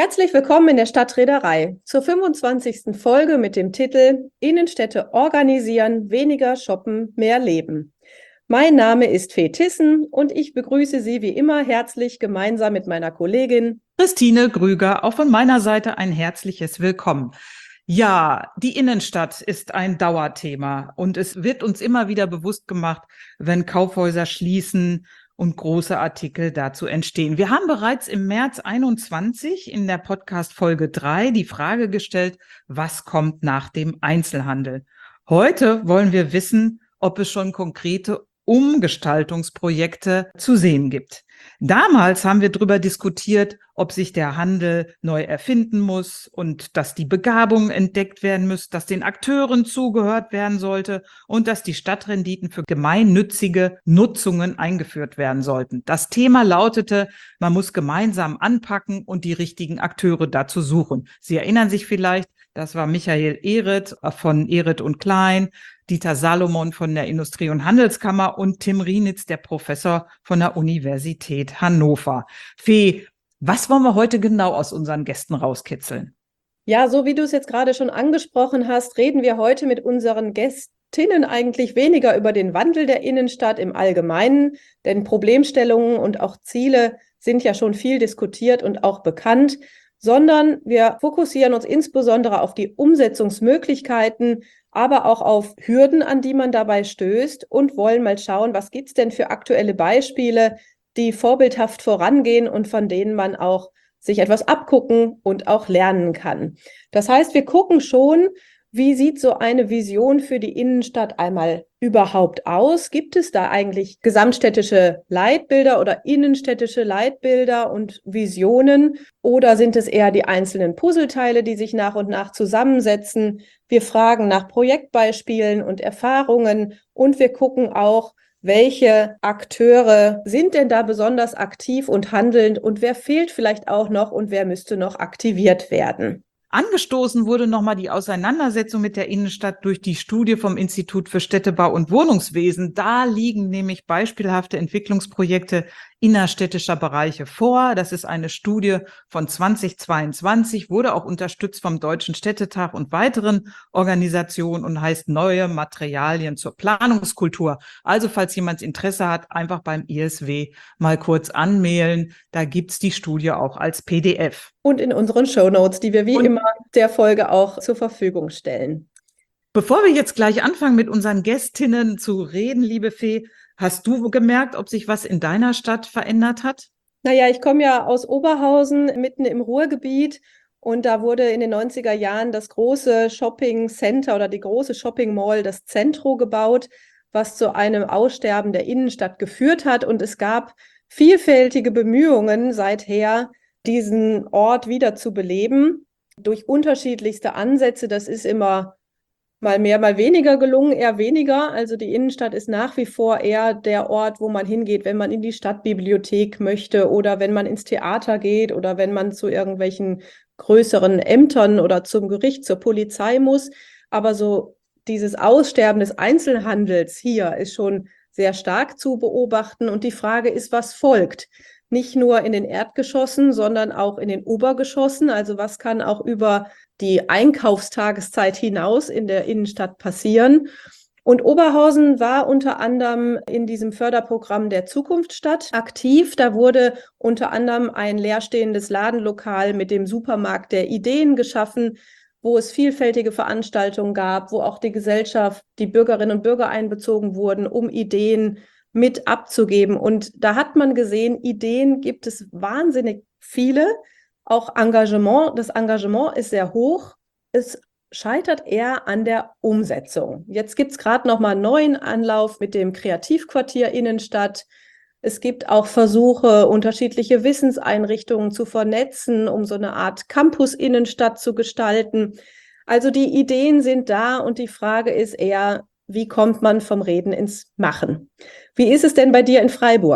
Herzlich willkommen in der Stadtreederei zur 25. Folge mit dem Titel Innenstädte organisieren, weniger shoppen, mehr leben. Mein Name ist Fee Tissen und ich begrüße Sie wie immer herzlich gemeinsam mit meiner Kollegin Christine Grüger, auch von meiner Seite ein herzliches Willkommen. Ja, die Innenstadt ist ein Dauerthema und es wird uns immer wieder bewusst gemacht, wenn Kaufhäuser schließen und große Artikel dazu entstehen. Wir haben bereits im März 21 in der Podcast-Folge 3 die Frage gestellt, was kommt nach dem Einzelhandel? Heute wollen wir wissen, ob es schon konkrete Umgestaltungsprojekte zu sehen gibt. Damals haben wir darüber diskutiert, ob sich der Handel neu erfinden muss und dass die Begabung entdeckt werden muss, dass den Akteuren zugehört werden sollte und dass die Stadtrenditen für gemeinnützige Nutzungen eingeführt werden sollten. Das Thema lautete, man muss gemeinsam anpacken und die richtigen Akteure dazu suchen. Sie erinnern sich vielleicht, das war Michael Ehret von Ehret und Klein, Dieter Salomon von der Industrie- und Handelskammer und Tim Rienitz, der Professor von der Universität Hannover. Fee, was wollen wir heute genau aus unseren Gästen rauskitzeln? Ja, so wie du es jetzt gerade schon angesprochen hast, reden wir heute mit unseren Gästinnen eigentlich weniger über den Wandel der Innenstadt im Allgemeinen, denn Problemstellungen und auch Ziele sind ja schon viel diskutiert und auch bekannt, sondern wir fokussieren uns insbesondere auf die Umsetzungsmöglichkeiten, aber auch auf Hürden, an die man dabei stößt und wollen mal schauen, was gibt es denn für aktuelle Beispiele, die vorbildhaft vorangehen und von denen man auch sich etwas abgucken und auch lernen kann. Das heißt, wir gucken schon, wie sieht so eine Vision für die Innenstadt einmal überhaupt aus? Gibt es da eigentlich gesamtstädtische Leitbilder oder innenstädtische Leitbilder und Visionen? Oder sind es eher die einzelnen Puzzleteile, die sich nach und nach zusammensetzen? Wir fragen nach Projektbeispielen und Erfahrungen und wir gucken auch, welche Akteure sind denn da besonders aktiv und handelnd und wer fehlt vielleicht auch noch und wer müsste noch aktiviert werden? Angestoßen wurde nochmal die Auseinandersetzung mit der Innenstadt durch die Studie vom Institut für Städtebau und Wohnungswesen. Da liegen nämlich beispielhafte Entwicklungsprojekte innerstädtischer Bereiche vor. Das ist eine Studie von 2022, wurde auch unterstützt vom Deutschen Städtetag und weiteren Organisationen und heißt Neue Materialien zur Planungskultur. Also falls jemand Interesse hat, einfach beim ISW mal kurz anmelden. Da gibt's die Studie auch als PDF. Und in unseren Shownotes, die wir wie immer der Folge auch zur Verfügung stellen. Bevor wir jetzt gleich anfangen, mit unseren Gästinnen zu reden, liebe Fee, hast du gemerkt, ob sich was in deiner Stadt verändert hat? Naja, ich komme ja aus Oberhausen, mitten im Ruhrgebiet. Und da wurde in den 90er Jahren das große Shopping Center oder die große Shopping Mall, das Centro, gebaut, was zu einem Aussterben der Innenstadt geführt hat. Und es gab vielfältige Bemühungen seither, diesen Ort wieder zu beleben, durch unterschiedlichste Ansätze. Das ist immer mal mehr, mal weniger gelungen, eher weniger. Also die Innenstadt ist nach wie vor eher der Ort, wo man hingeht, wenn man in die Stadtbibliothek möchte oder wenn man ins Theater geht oder wenn man zu irgendwelchen größeren Ämtern oder zum Gericht, zur Polizei muss. Aber so dieses Aussterben des Einzelhandels hier ist schon sehr stark zu beobachten. Und die Frage ist, was folgt? Nicht nur in den Erdgeschossen, sondern auch in den Obergeschossen. Also was kann auch über die Einkaufstageszeit hinaus in der Innenstadt passieren? Und Oberhausen war unter anderem in diesem Förderprogramm der Zukunftsstadt aktiv. Da wurde unter anderem ein leerstehendes Ladenlokal mit dem Supermarkt der Ideen geschaffen, wo es vielfältige Veranstaltungen gab, wo auch die Gesellschaft, die Bürgerinnen und Bürger einbezogen wurden, um Ideen mit abzugeben. Und da hat man gesehen, Ideen gibt es wahnsinnig viele, auch Engagement. Das Engagement ist sehr hoch. Es scheitert eher an der Umsetzung. Jetzt gibt es gerade noch mal einen neuen Anlauf mit dem Kreativquartier Innenstadt. Es gibt auch Versuche, unterschiedliche Wissenseinrichtungen zu vernetzen, um so eine Art Campus-Innenstadt zu gestalten. Also die Ideen sind da und die Frage ist eher, wie kommt man vom Reden ins Machen? Wie ist es denn bei dir in Freiburg?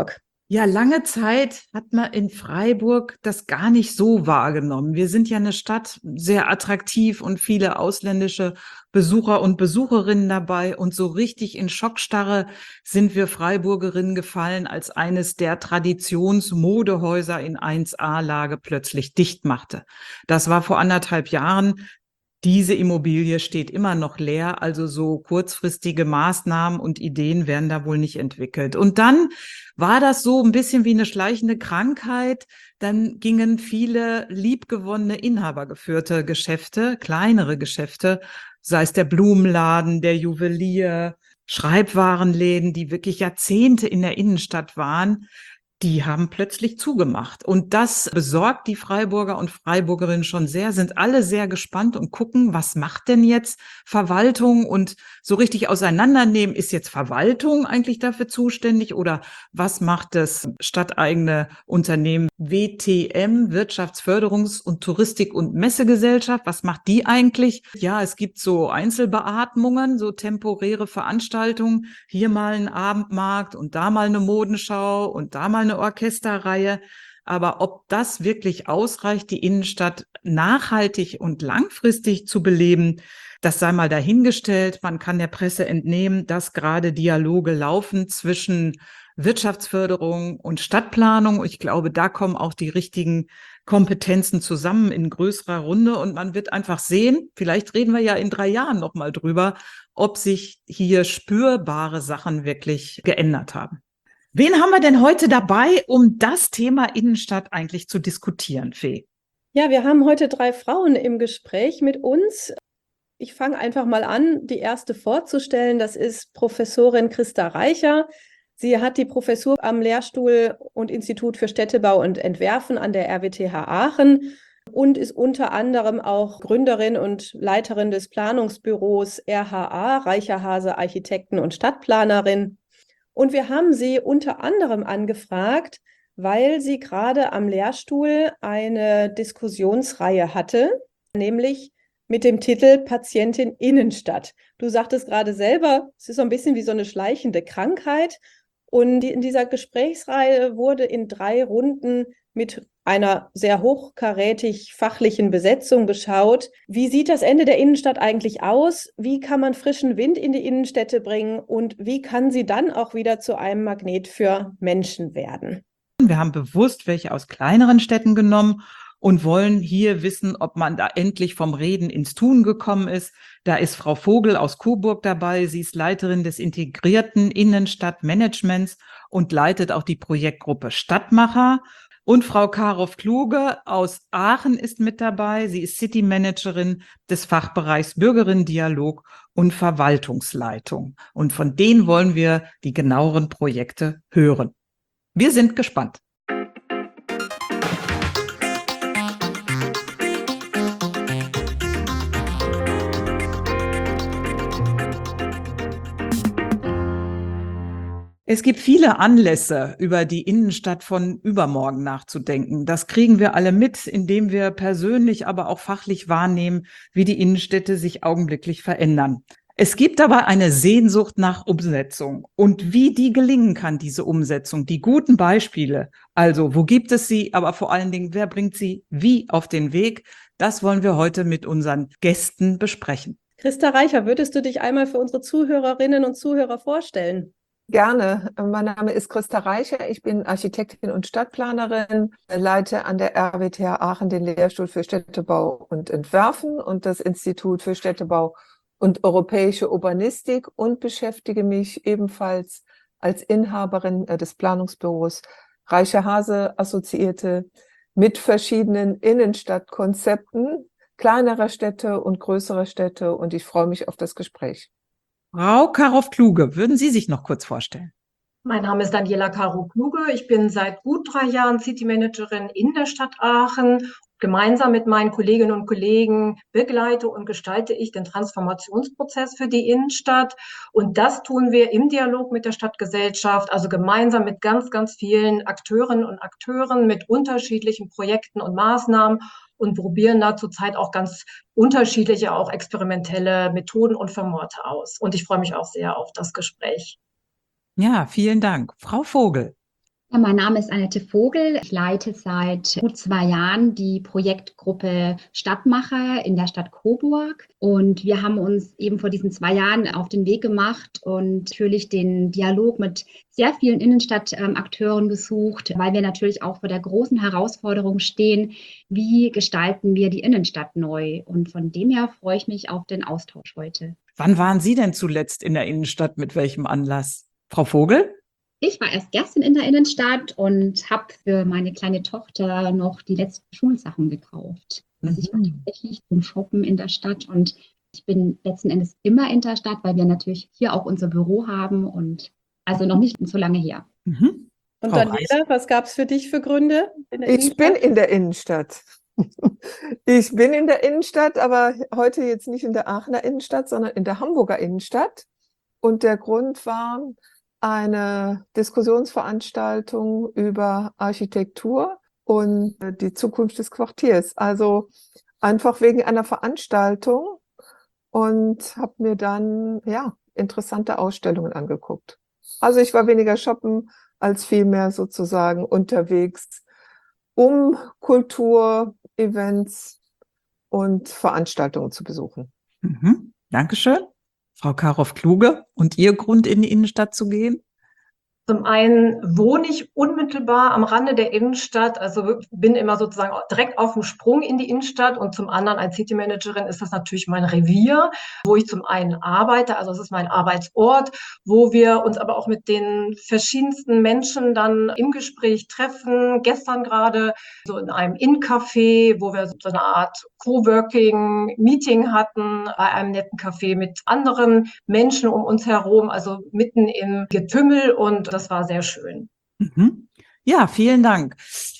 Ja, lange Zeit hat man in Freiburg das gar nicht so wahrgenommen. Wir sind ja eine Stadt, sehr attraktiv und viele ausländische Besucher und Besucherinnen dabei. Und so richtig in Schockstarre sind wir Freiburgerinnen gefallen, als eines der Traditionsmodehäuser in 1A-Lage plötzlich dicht machte. Das war vor 1,5 Jahren. Diese Immobilie steht immer noch leer, also so kurzfristige Maßnahmen und Ideen werden da wohl nicht entwickelt. Und dann war das so ein bisschen wie eine schleichende Krankheit. Dann gingen viele liebgewonnene inhabergeführte Geschäfte, kleinere Geschäfte, sei es der Blumenladen, der Juwelier, Schreibwarenläden, die wirklich Jahrzehnte in der Innenstadt waren, die haben plötzlich zugemacht. Und das besorgt die Freiburger und Freiburgerinnen schon sehr, sind alle sehr gespannt und gucken, was macht denn jetzt Verwaltung, und so richtig auseinandernehmen, ist jetzt Verwaltung eigentlich dafür zuständig oder was macht das stadteigene Unternehmen WTM, Wirtschaftsförderungs- und Touristik- und Messegesellschaft, was macht die eigentlich? Ja, es gibt so Einzelbeatmungen, so temporäre Veranstaltungen, hier mal ein Abendmarkt und da mal eine Modenschau und da mal eine Orchesterreihe. Aber ob das wirklich ausreicht, die Innenstadt nachhaltig und langfristig zu beleben, das sei mal dahingestellt. Man kann der Presse entnehmen, dass gerade Dialoge laufen zwischen Wirtschaftsförderung und Stadtplanung. Ich glaube, da kommen auch die richtigen Kompetenzen zusammen in größerer Runde und man wird einfach sehen, vielleicht reden wir ja in 3 Jahren noch mal drüber, ob sich hier spürbare Sachen wirklich geändert haben. Wen haben wir denn heute dabei, um das Thema Innenstadt eigentlich zu diskutieren, Fee? Ja, wir haben heute 3 Frauen im Gespräch mit uns. Ich fange einfach mal an, die erste vorzustellen. Das ist Professorin Christa Reicher. Sie hat die Professur am Lehrstuhl und Institut für Städtebau und Entwerfen an der RWTH Aachen und ist unter anderem auch Gründerin und Leiterin des Planungsbüros RHA, Reicher Hase Architekten und Stadtplanerin. Und wir haben sie unter anderem angefragt, weil sie gerade am Lehrstuhl eine Diskussionsreihe hatte, nämlich mit dem Titel Patientin Innenstadt. Du sagtest gerade selber, es ist so ein bisschen wie so eine schleichende Krankheit. Und in dieser Gesprächsreihe wurde in 3 Runden mit einer sehr hochkarätig fachlichen Besetzung geschaut. Wie sieht das Ende der Innenstadt eigentlich aus? Wie kann man frischen Wind in die Innenstädte bringen? Und wie kann sie dann auch wieder zu einem Magnet für Menschen werden? Wir haben bewusst welche aus kleineren Städten genommen und wollen hier wissen, ob man da endlich vom Reden ins Tun gekommen ist. Da ist Frau Vogel aus Coburg dabei. Sie ist Leiterin des integrierten Innenstadtmanagements und leitet auch die Projektgruppe Stadtmacher. Und Frau Karow-Kluge aus Aachen ist mit dabei. Sie ist City Managerin des Fachbereichs Bürgerinnen-Dialog und Verwaltungsleitung. Und von denen wollen wir die genaueren Projekte hören. Wir sind gespannt. Es gibt viele Anlässe, über die Innenstadt von übermorgen nachzudenken. Das kriegen wir alle mit, indem wir persönlich, aber auch fachlich wahrnehmen, wie die Innenstädte sich augenblicklich verändern. Es gibt aber eine Sehnsucht nach Umsetzung. Und wie die gelingen kann, diese Umsetzung, die guten Beispiele, also wo gibt es sie, aber vor allen Dingen, wer bringt sie wie auf den Weg, das wollen wir heute mit unseren Gästen besprechen. Christa Reicher, würdest du dich einmal für unsere Zuhörerinnen und Zuhörer vorstellen? Gerne. Mein Name ist Christa Reicher. Ich bin Architektin und Stadtplanerin, leite an der RWTH Aachen den Lehrstuhl für Städtebau und Entwerfen und das Institut für Städtebau und europäische Urbanistik und beschäftige mich ebenfalls als Inhaberin des Planungsbüros Reicher Hase Assoziierte mit verschiedenen Innenstadtkonzepten kleinerer Städte und größerer Städte, und ich freue mich auf das Gespräch. Frau Karow-Kluge, würden Sie sich noch kurz vorstellen? Mein Name ist Daniela Karow-Kluge. Ich bin seit gut 3 Jahren City Managerin in der Stadt Aachen. Gemeinsam mit meinen Kolleginnen und Kollegen begleite und gestalte ich den Transformationsprozess für die Innenstadt. Und das tun wir im Dialog mit der Stadtgesellschaft, also gemeinsam mit ganz, ganz vielen Akteurinnen und Akteuren mit unterschiedlichen Projekten und Maßnahmen und probieren da zurzeit auch ganz unterschiedliche, auch experimentelle Methoden und Formate aus. Und ich freue mich auch sehr auf das Gespräch. Ja, vielen Dank. Frau Vogel. Ja, mein Name ist Annette Vogel. Ich leite seit gut 2 Jahren die Projektgruppe Stadtmacher in der Stadt Coburg. Und wir haben uns eben vor diesen 2 Jahren auf den Weg gemacht und natürlich den Dialog mit sehr vielen Innenstadtakteuren gesucht, weil wir natürlich auch vor der großen Herausforderung stehen, wie gestalten wir die Innenstadt neu? Und von dem her freue ich mich auf den Austausch heute. Wann waren Sie denn zuletzt in der Innenstadt? Mit welchem Anlass? Frau Vogel? Ich war erst gestern in der Innenstadt und habe für meine kleine Tochter noch die letzten Schulsachen gekauft. Also ich war tatsächlich zum Shoppen in der Stadt und ich bin letzten Endes immer in der Stadt, weil wir natürlich hier auch unser Büro haben und also noch nicht so lange her. Mhm. Und Frau Daniela, was gab es für dich für Gründe in der Ich bin in der Innenstadt. Ich bin in der Innenstadt, aber heute jetzt nicht in der Aachener Innenstadt, sondern in der Hamburger Innenstadt. Und der Grund war eine Diskussionsveranstaltung über Architektur und die Zukunft des Quartiers. Also einfach wegen einer Veranstaltung und habe mir dann interessante Ausstellungen angeguckt. Also ich war weniger shoppen als vielmehr sozusagen unterwegs, um Kultur, Events und Veranstaltungen zu besuchen. Dankeschön. Frau Karoff-Kluge, und Ihr Grund, in die Innenstadt zu gehen? Zum einen wohne ich unmittelbar am Rande der Innenstadt, also bin immer sozusagen direkt auf dem Sprung in die Innenstadt, und zum anderen als City Managerin ist das natürlich mein Revier, wo ich zum einen arbeite, also es ist mein Arbeitsort, wo wir uns aber auch mit den verschiedensten Menschen dann im Gespräch treffen. Gestern gerade so in einem In-Café, wo wir so eine Art Coworking-Meeting hatten, bei einem netten Café mit anderen Menschen um uns herum, also mitten im Getümmel, und das war sehr schön. Ja, vielen Dank.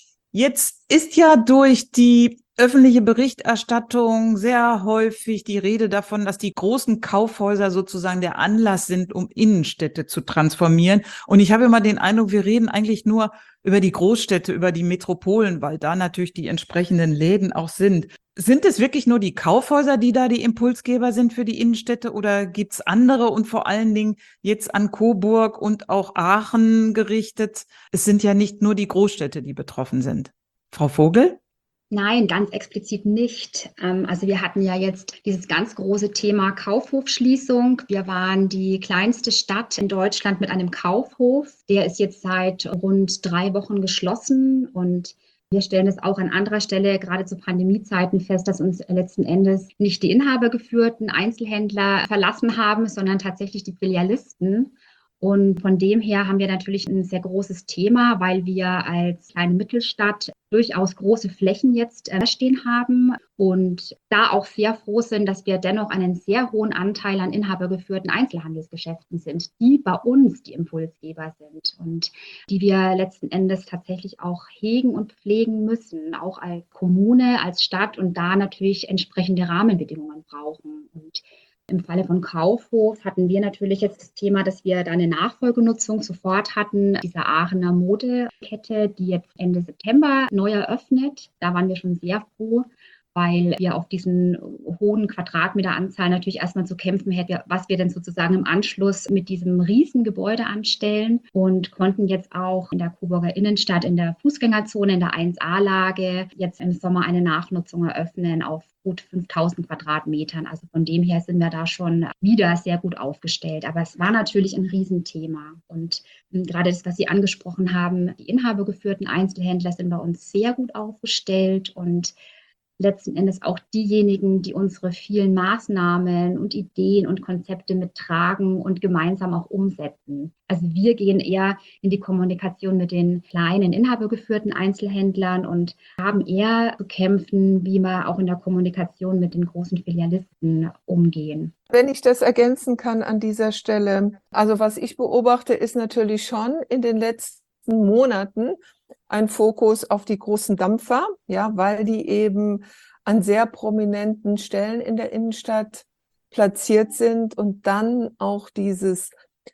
Jetzt ist ja durch die öffentliche Berichterstattung sehr häufig die Rede davon, dass die großen Kaufhäuser sozusagen der Anlass sind, um Innenstädte zu transformieren. Und ich habe immer den Eindruck, wir reden eigentlich nur über die Großstädte, über die Metropolen, weil da natürlich die entsprechenden Läden auch sind. Sind es wirklich nur die Kaufhäuser, die da die Impulsgeber sind für die Innenstädte, oder gibt es andere, und vor allen Dingen jetzt an Coburg und auch Aachen gerichtet? Es sind ja nicht nur die Großstädte, die betroffen sind. Frau Vogel? Nein, ganz explizit nicht. Also wir hatten ja jetzt dieses ganz große Thema Kaufhofschließung. Wir waren die kleinste Stadt in Deutschland mit einem Kaufhof. Der ist jetzt seit rund 3 Wochen geschlossen, und wir stellen es auch an anderer Stelle, gerade zu Pandemiezeiten, fest, dass uns letzten Endes nicht die inhabergeführten Einzelhändler verlassen haben, sondern tatsächlich die Filialisten. Und von dem her haben wir natürlich ein sehr großes Thema, weil wir als kleine Mittelstadt durchaus große Flächen jetzt stehen haben und da auch sehr froh sind, dass wir dennoch einen sehr hohen Anteil an inhabergeführten Einzelhandelsgeschäften sind, die bei uns die Impulsgeber sind und die wir letzten Endes tatsächlich auch hegen und pflegen müssen, auch als Kommune, als Stadt, und da natürlich entsprechende Rahmenbedingungen brauchen. Und im Falle von Kaufhof hatten wir natürlich jetzt das Thema, dass wir da eine Nachfolgenutzung sofort hatten, dieser Aachener Modekette, die jetzt Ende September neu eröffnet. Da waren wir schon sehr froh, weil wir auf diesen hohen Quadratmeteranzahl natürlich erstmal zu kämpfen hätten, was wir denn sozusagen im Anschluss mit diesem Riesengebäude anstellen, und konnten jetzt auch in der Coburger Innenstadt in der Fußgängerzone, in der 1A-Lage, jetzt im Sommer eine Nachnutzung eröffnen auf gut 5.000 Quadratmetern. Also von dem her sind wir da schon wieder sehr gut aufgestellt. Aber es war natürlich ein Riesenthema. Und gerade das, was Sie angesprochen haben, die inhabergeführten Einzelhändler sind bei uns sehr gut aufgestellt, und letzten Endes auch diejenigen, die unsere vielen Maßnahmen und Ideen und Konzepte mittragen und gemeinsam auch umsetzen. Also wir gehen eher in die Kommunikation mit den kleinen inhabergeführten Einzelhändlern und haben eher zu kämpfen, wie wir auch in der Kommunikation mit den großen Filialisten umgehen. Wenn ich das ergänzen kann an dieser Stelle, also was ich beobachte, ist natürlich schon in den letzten Monaten ein Fokus auf die großen Dampfer, ja, weil die eben an sehr prominenten Stellen in der Innenstadt platziert sind und dann auch dieses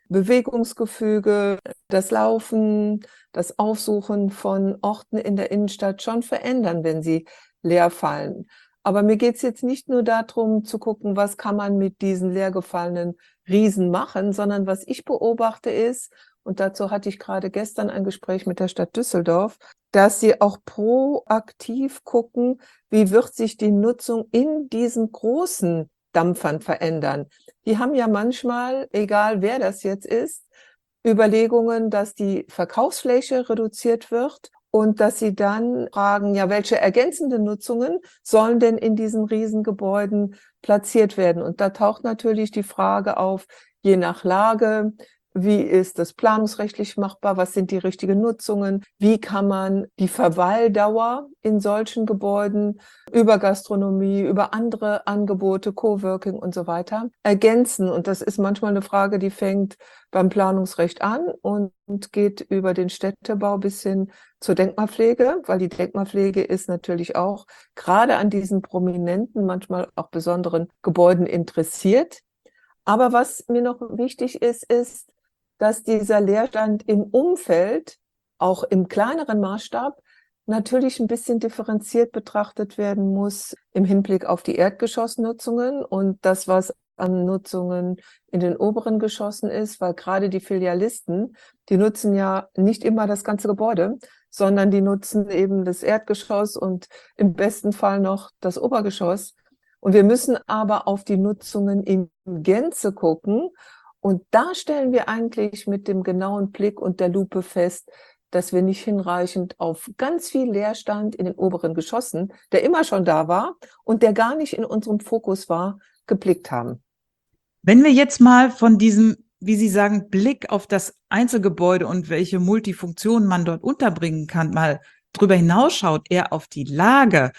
Bewegungsgefüge, das Laufen, das Aufsuchen von Orten in der Innenstadt schon verändern, wenn sie leer fallen. Aber mir geht es jetzt nicht nur darum zu gucken, was kann man mit diesen leergefallenen Riesen machen, sondern was ich beobachte ist, und dazu hatte ich gerade gestern ein Gespräch mit der Stadt Düsseldorf, dass sie auch proaktiv gucken, wie wird sich die Nutzung in diesen großen Dampfern verändern. Die haben ja manchmal, egal wer das jetzt ist, Überlegungen, dass die Verkaufsfläche reduziert wird und dass sie dann fragen, ja, welche ergänzenden Nutzungen sollen denn in diesen Riesengebäuden platziert werden? Und da taucht natürlich die Frage auf, je nach Lage, wie ist das planungsrechtlich machbar? Was sind die richtigen Nutzungen? Wie kann man die Verweildauer in solchen Gebäuden über Gastronomie, über andere Angebote, Coworking und so weiter ergänzen? Und das ist manchmal eine Frage, die fängt beim Planungsrecht an und geht über den Städtebau bis hin zur Denkmalpflege, weil die Denkmalpflege ist natürlich auch gerade an diesen prominenten, manchmal auch besonderen Gebäuden interessiert. Aber was mir noch wichtig ist, ist, dass dieser Leerstand im Umfeld, auch im kleineren Maßstab, natürlich ein bisschen differenziert betrachtet werden muss im Hinblick auf die Erdgeschossnutzungen und das, was an Nutzungen in den oberen Geschossen ist, weil gerade die Filialisten, die nutzen ja nicht immer das ganze Gebäude, sondern die nutzen eben das Erdgeschoss und im besten Fall noch das Obergeschoss. Und wir müssen aber auf die Nutzungen in Gänze gucken. Und da stellen wir eigentlich mit dem genauen Blick und der Lupe fest, dass wir nicht hinreichend auf ganz viel Leerstand in den oberen Geschossen, der immer schon da war und der gar nicht in unserem Fokus war, geblickt haben. Wenn wir jetzt mal von diesem, wie Sie sagen, Blick auf das Einzelgebäude und welche Multifunktionen man dort unterbringen kann, mal drüber hinausschaut, eher auf die Lage,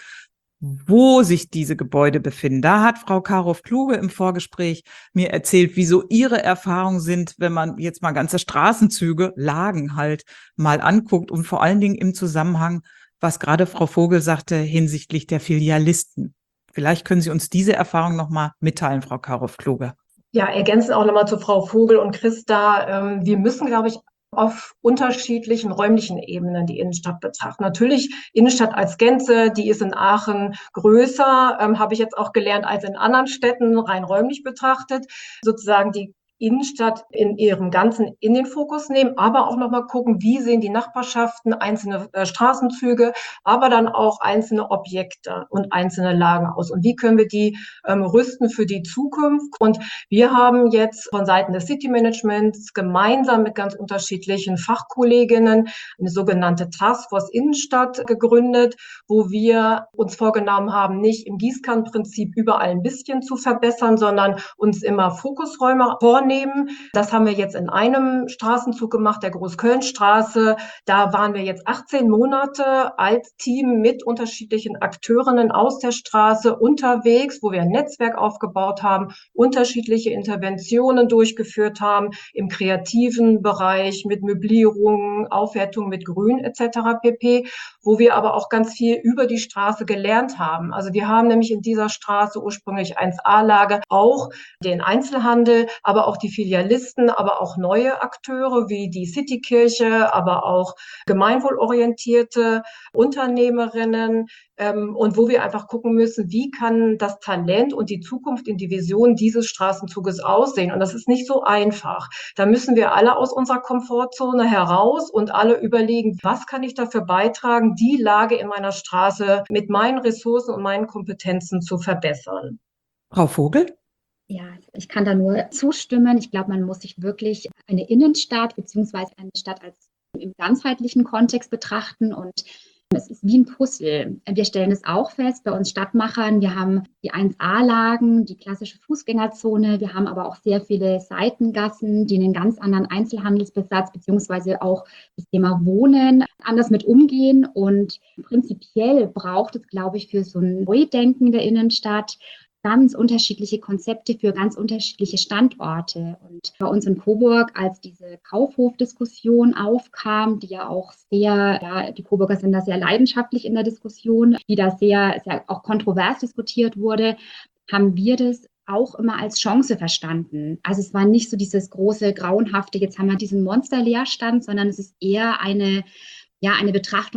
wo sich diese Gebäude befinden. Da hat Frau Karow-Kluge im Vorgespräch mir erzählt, wieso ihre Erfahrungen sind, wenn man jetzt mal ganze Straßenzüge, Lagen halt mal anguckt und vor allen Dingen im Zusammenhang, was gerade Frau Vogel sagte, hinsichtlich der Filialisten. Vielleicht können Sie uns diese Erfahrung nochmal mitteilen, Frau Karow-Kluge. Ja, ergänzen auch nochmal zu Frau Vogel und Christa. Wir müssen, glaube ich, auf unterschiedlichen räumlichen Ebenen die Innenstadt betrachten. Natürlich Innenstadt als Gänze, die ist in Aachen größer, habe ich jetzt auch gelernt, als in anderen Städten rein räumlich betrachtet. Sozusagen die Innenstadt in ihrem Ganzen in den Fokus nehmen, aber auch nochmal gucken, wie sehen die Nachbarschaften, einzelne Straßenzüge, aber dann auch einzelne Objekte und einzelne Lagen aus. Und wie können wir die rüsten für die Zukunft? Und wir haben jetzt von Seiten des City Managements gemeinsam mit ganz unterschiedlichen Fachkolleginnen eine sogenannte Taskforce Innenstadt gegründet, wo wir uns vorgenommen haben, nicht im Gießkannenprinzip überall ein bisschen zu verbessern, sondern uns immer Fokusräume vornehmen. Das haben wir jetzt in einem Straßenzug gemacht, der Großkölnstraße. Da waren wir jetzt 18 Monate als Team mit unterschiedlichen Akteurinnen aus der Straße unterwegs, wo wir ein Netzwerk aufgebaut haben, unterschiedliche Interventionen durchgeführt haben im kreativen Bereich mit Möblierung, Aufwertung mit Grün etc. pp., wo wir aber auch ganz viel über die Straße gelernt haben. Also wir haben nämlich in dieser Straße ursprünglich 1A-Lage auch den Einzelhandel, aber auch die Filialisten, aber auch neue Akteure wie die Citykirche, aber auch gemeinwohlorientierte Unternehmerinnen, und wo wir einfach gucken müssen, wie kann das Talent und die Zukunft in die Vision dieses Straßenzuges aussehen. Und das ist nicht so einfach. Da müssen wir alle aus unserer Komfortzone heraus und alle überlegen, was kann ich dafür beitragen, die Lage in meiner Straße mit meinen Ressourcen und meinen Kompetenzen zu verbessern. Frau Vogel? Ja, ich kann da nur zustimmen. Ich glaube, man muss sich wirklich eine Innenstadt beziehungsweise eine Stadt als im ganzheitlichen Kontext betrachten und es ist wie ein Puzzle. Wir stellen es auch fest bei uns Stadtmachern. Wir haben die 1A-Lagen, die klassische Fußgängerzone. Wir haben aber auch sehr viele Seitengassen, die einen ganz anderen Einzelhandelsbesatz beziehungsweise auch das Thema Wohnen anders mit umgehen. Und prinzipiell braucht es, glaube ich, für so ein Neudenken der Innenstadt ganz unterschiedliche Konzepte für ganz unterschiedliche Standorte. Und bei uns in Coburg, als diese Kaufhofdiskussion aufkam, die ja auch sehr, die Coburger sind da sehr leidenschaftlich in der Diskussion, die da sehr auch kontrovers diskutiert wurde, haben wir das auch immer als Chance verstanden. Also es war nicht so dieses große, grauenhafte, jetzt haben wir diesen Monsterleerstand, sondern es ist eher eine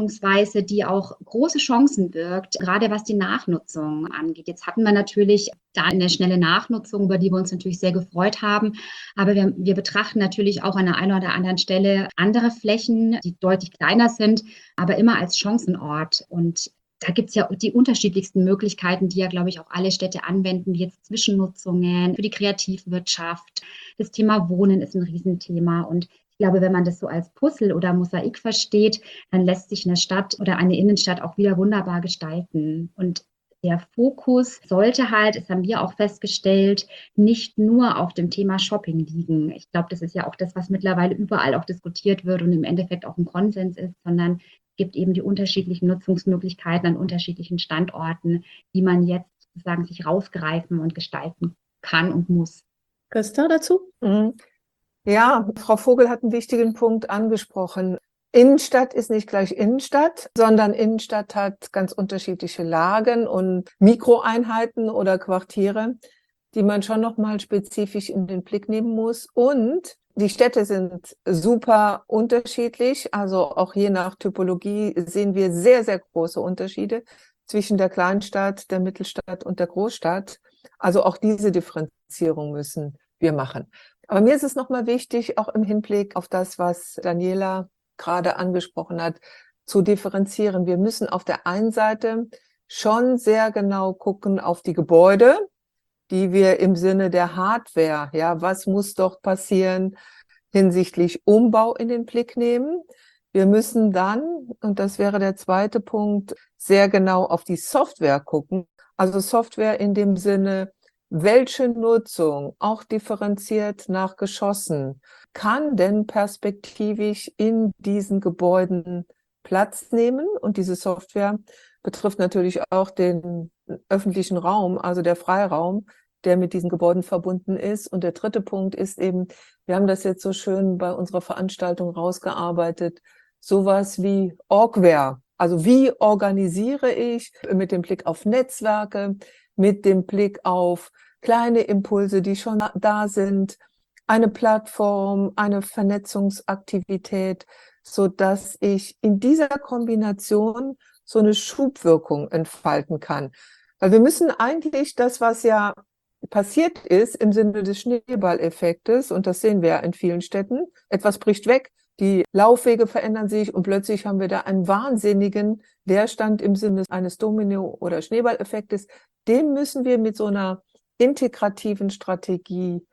Betrachtungsweise, die auch große Chancen birgt, gerade was die Nachnutzung angeht. Jetzt hatten wir natürlich da eine schnelle Nachnutzung, über die wir uns natürlich sehr gefreut haben. Aber wir betrachten natürlich auch an der einen oder anderen Stelle andere Flächen, die deutlich kleiner sind, aber immer als Chancenort. Und da gibt es ja die unterschiedlichsten Möglichkeiten, die ja, glaube ich, auch alle Städte anwenden, wie jetzt Zwischennutzungen für die Kreativwirtschaft. Das Thema Wohnen ist ein Riesenthema. Und ich glaube, wenn man das so als Puzzle oder Mosaik versteht, dann lässt sich eine Stadt oder eine Innenstadt auch wieder wunderbar gestalten. Und der Fokus sollte halt, das haben wir auch festgestellt, nicht nur auf dem Thema Shopping liegen. Ich glaube, das ist ja auch das, was mittlerweile überall auch diskutiert wird und im Endeffekt auch ein Konsens ist, sondern es gibt eben die unterschiedlichen Nutzungsmöglichkeiten an unterschiedlichen Standorten, die man jetzt sozusagen sich rausgreifen und gestalten kann und muss. Christa dazu? Ja, Frau Vogel hat einen wichtigen Punkt angesprochen. Innenstadt ist nicht gleich Innenstadt, sondern Innenstadt hat ganz unterschiedliche Lagen und Mikroeinheiten oder Quartiere, die man schon nochmal spezifisch in den Blick nehmen muss. Und die Städte sind super unterschiedlich. Also auch je nach Typologie sehen wir sehr, sehr große Unterschiede zwischen der Kleinstadt, der Mittelstadt und der Großstadt. Also auch diese Differenzierung müssen wir machen. Aber mir ist es nochmal wichtig, auch im Hinblick auf das, was Daniela gerade angesprochen hat, zu differenzieren. Wir müssen auf der einen Seite schon sehr genau gucken auf die Gebäude, die wir im Sinne der Hardware, ja, was muss doch passieren hinsichtlich Umbau in den Blick nehmen. Wir müssen dann, und das wäre der zweite Punkt, sehr genau auf die Software gucken. Also Software in dem Sinne, welche Nutzung, auch differenziert nach Geschossen, kann denn perspektivisch in diesen Gebäuden Platz nehmen? Und diese Software betrifft natürlich auch den öffentlichen Raum, also der Freiraum, der mit diesen Gebäuden verbunden ist. Und der dritte Punkt ist eben, wir haben das jetzt so schön bei unserer Veranstaltung rausgearbeitet, sowas wie Orgware. Also wie organisiere ich mit dem Blick auf Netzwerke, mit dem Blick auf kleine Impulse, die schon da sind, eine Plattform, eine Vernetzungsaktivität, so dass ich in dieser Kombination so eine Schubwirkung entfalten kann. Weil wir müssen eigentlich das, was ja passiert ist im Sinne des Schneeballeffektes, und das sehen wir ja in vielen Städten, etwas bricht weg, die Laufwege verändern sich und plötzlich haben wir da einen wahnsinnigen Leerstand im Sinne eines Domino- oder Schneeballeffektes. Dem müssen wir mit so einer integrativen Strategie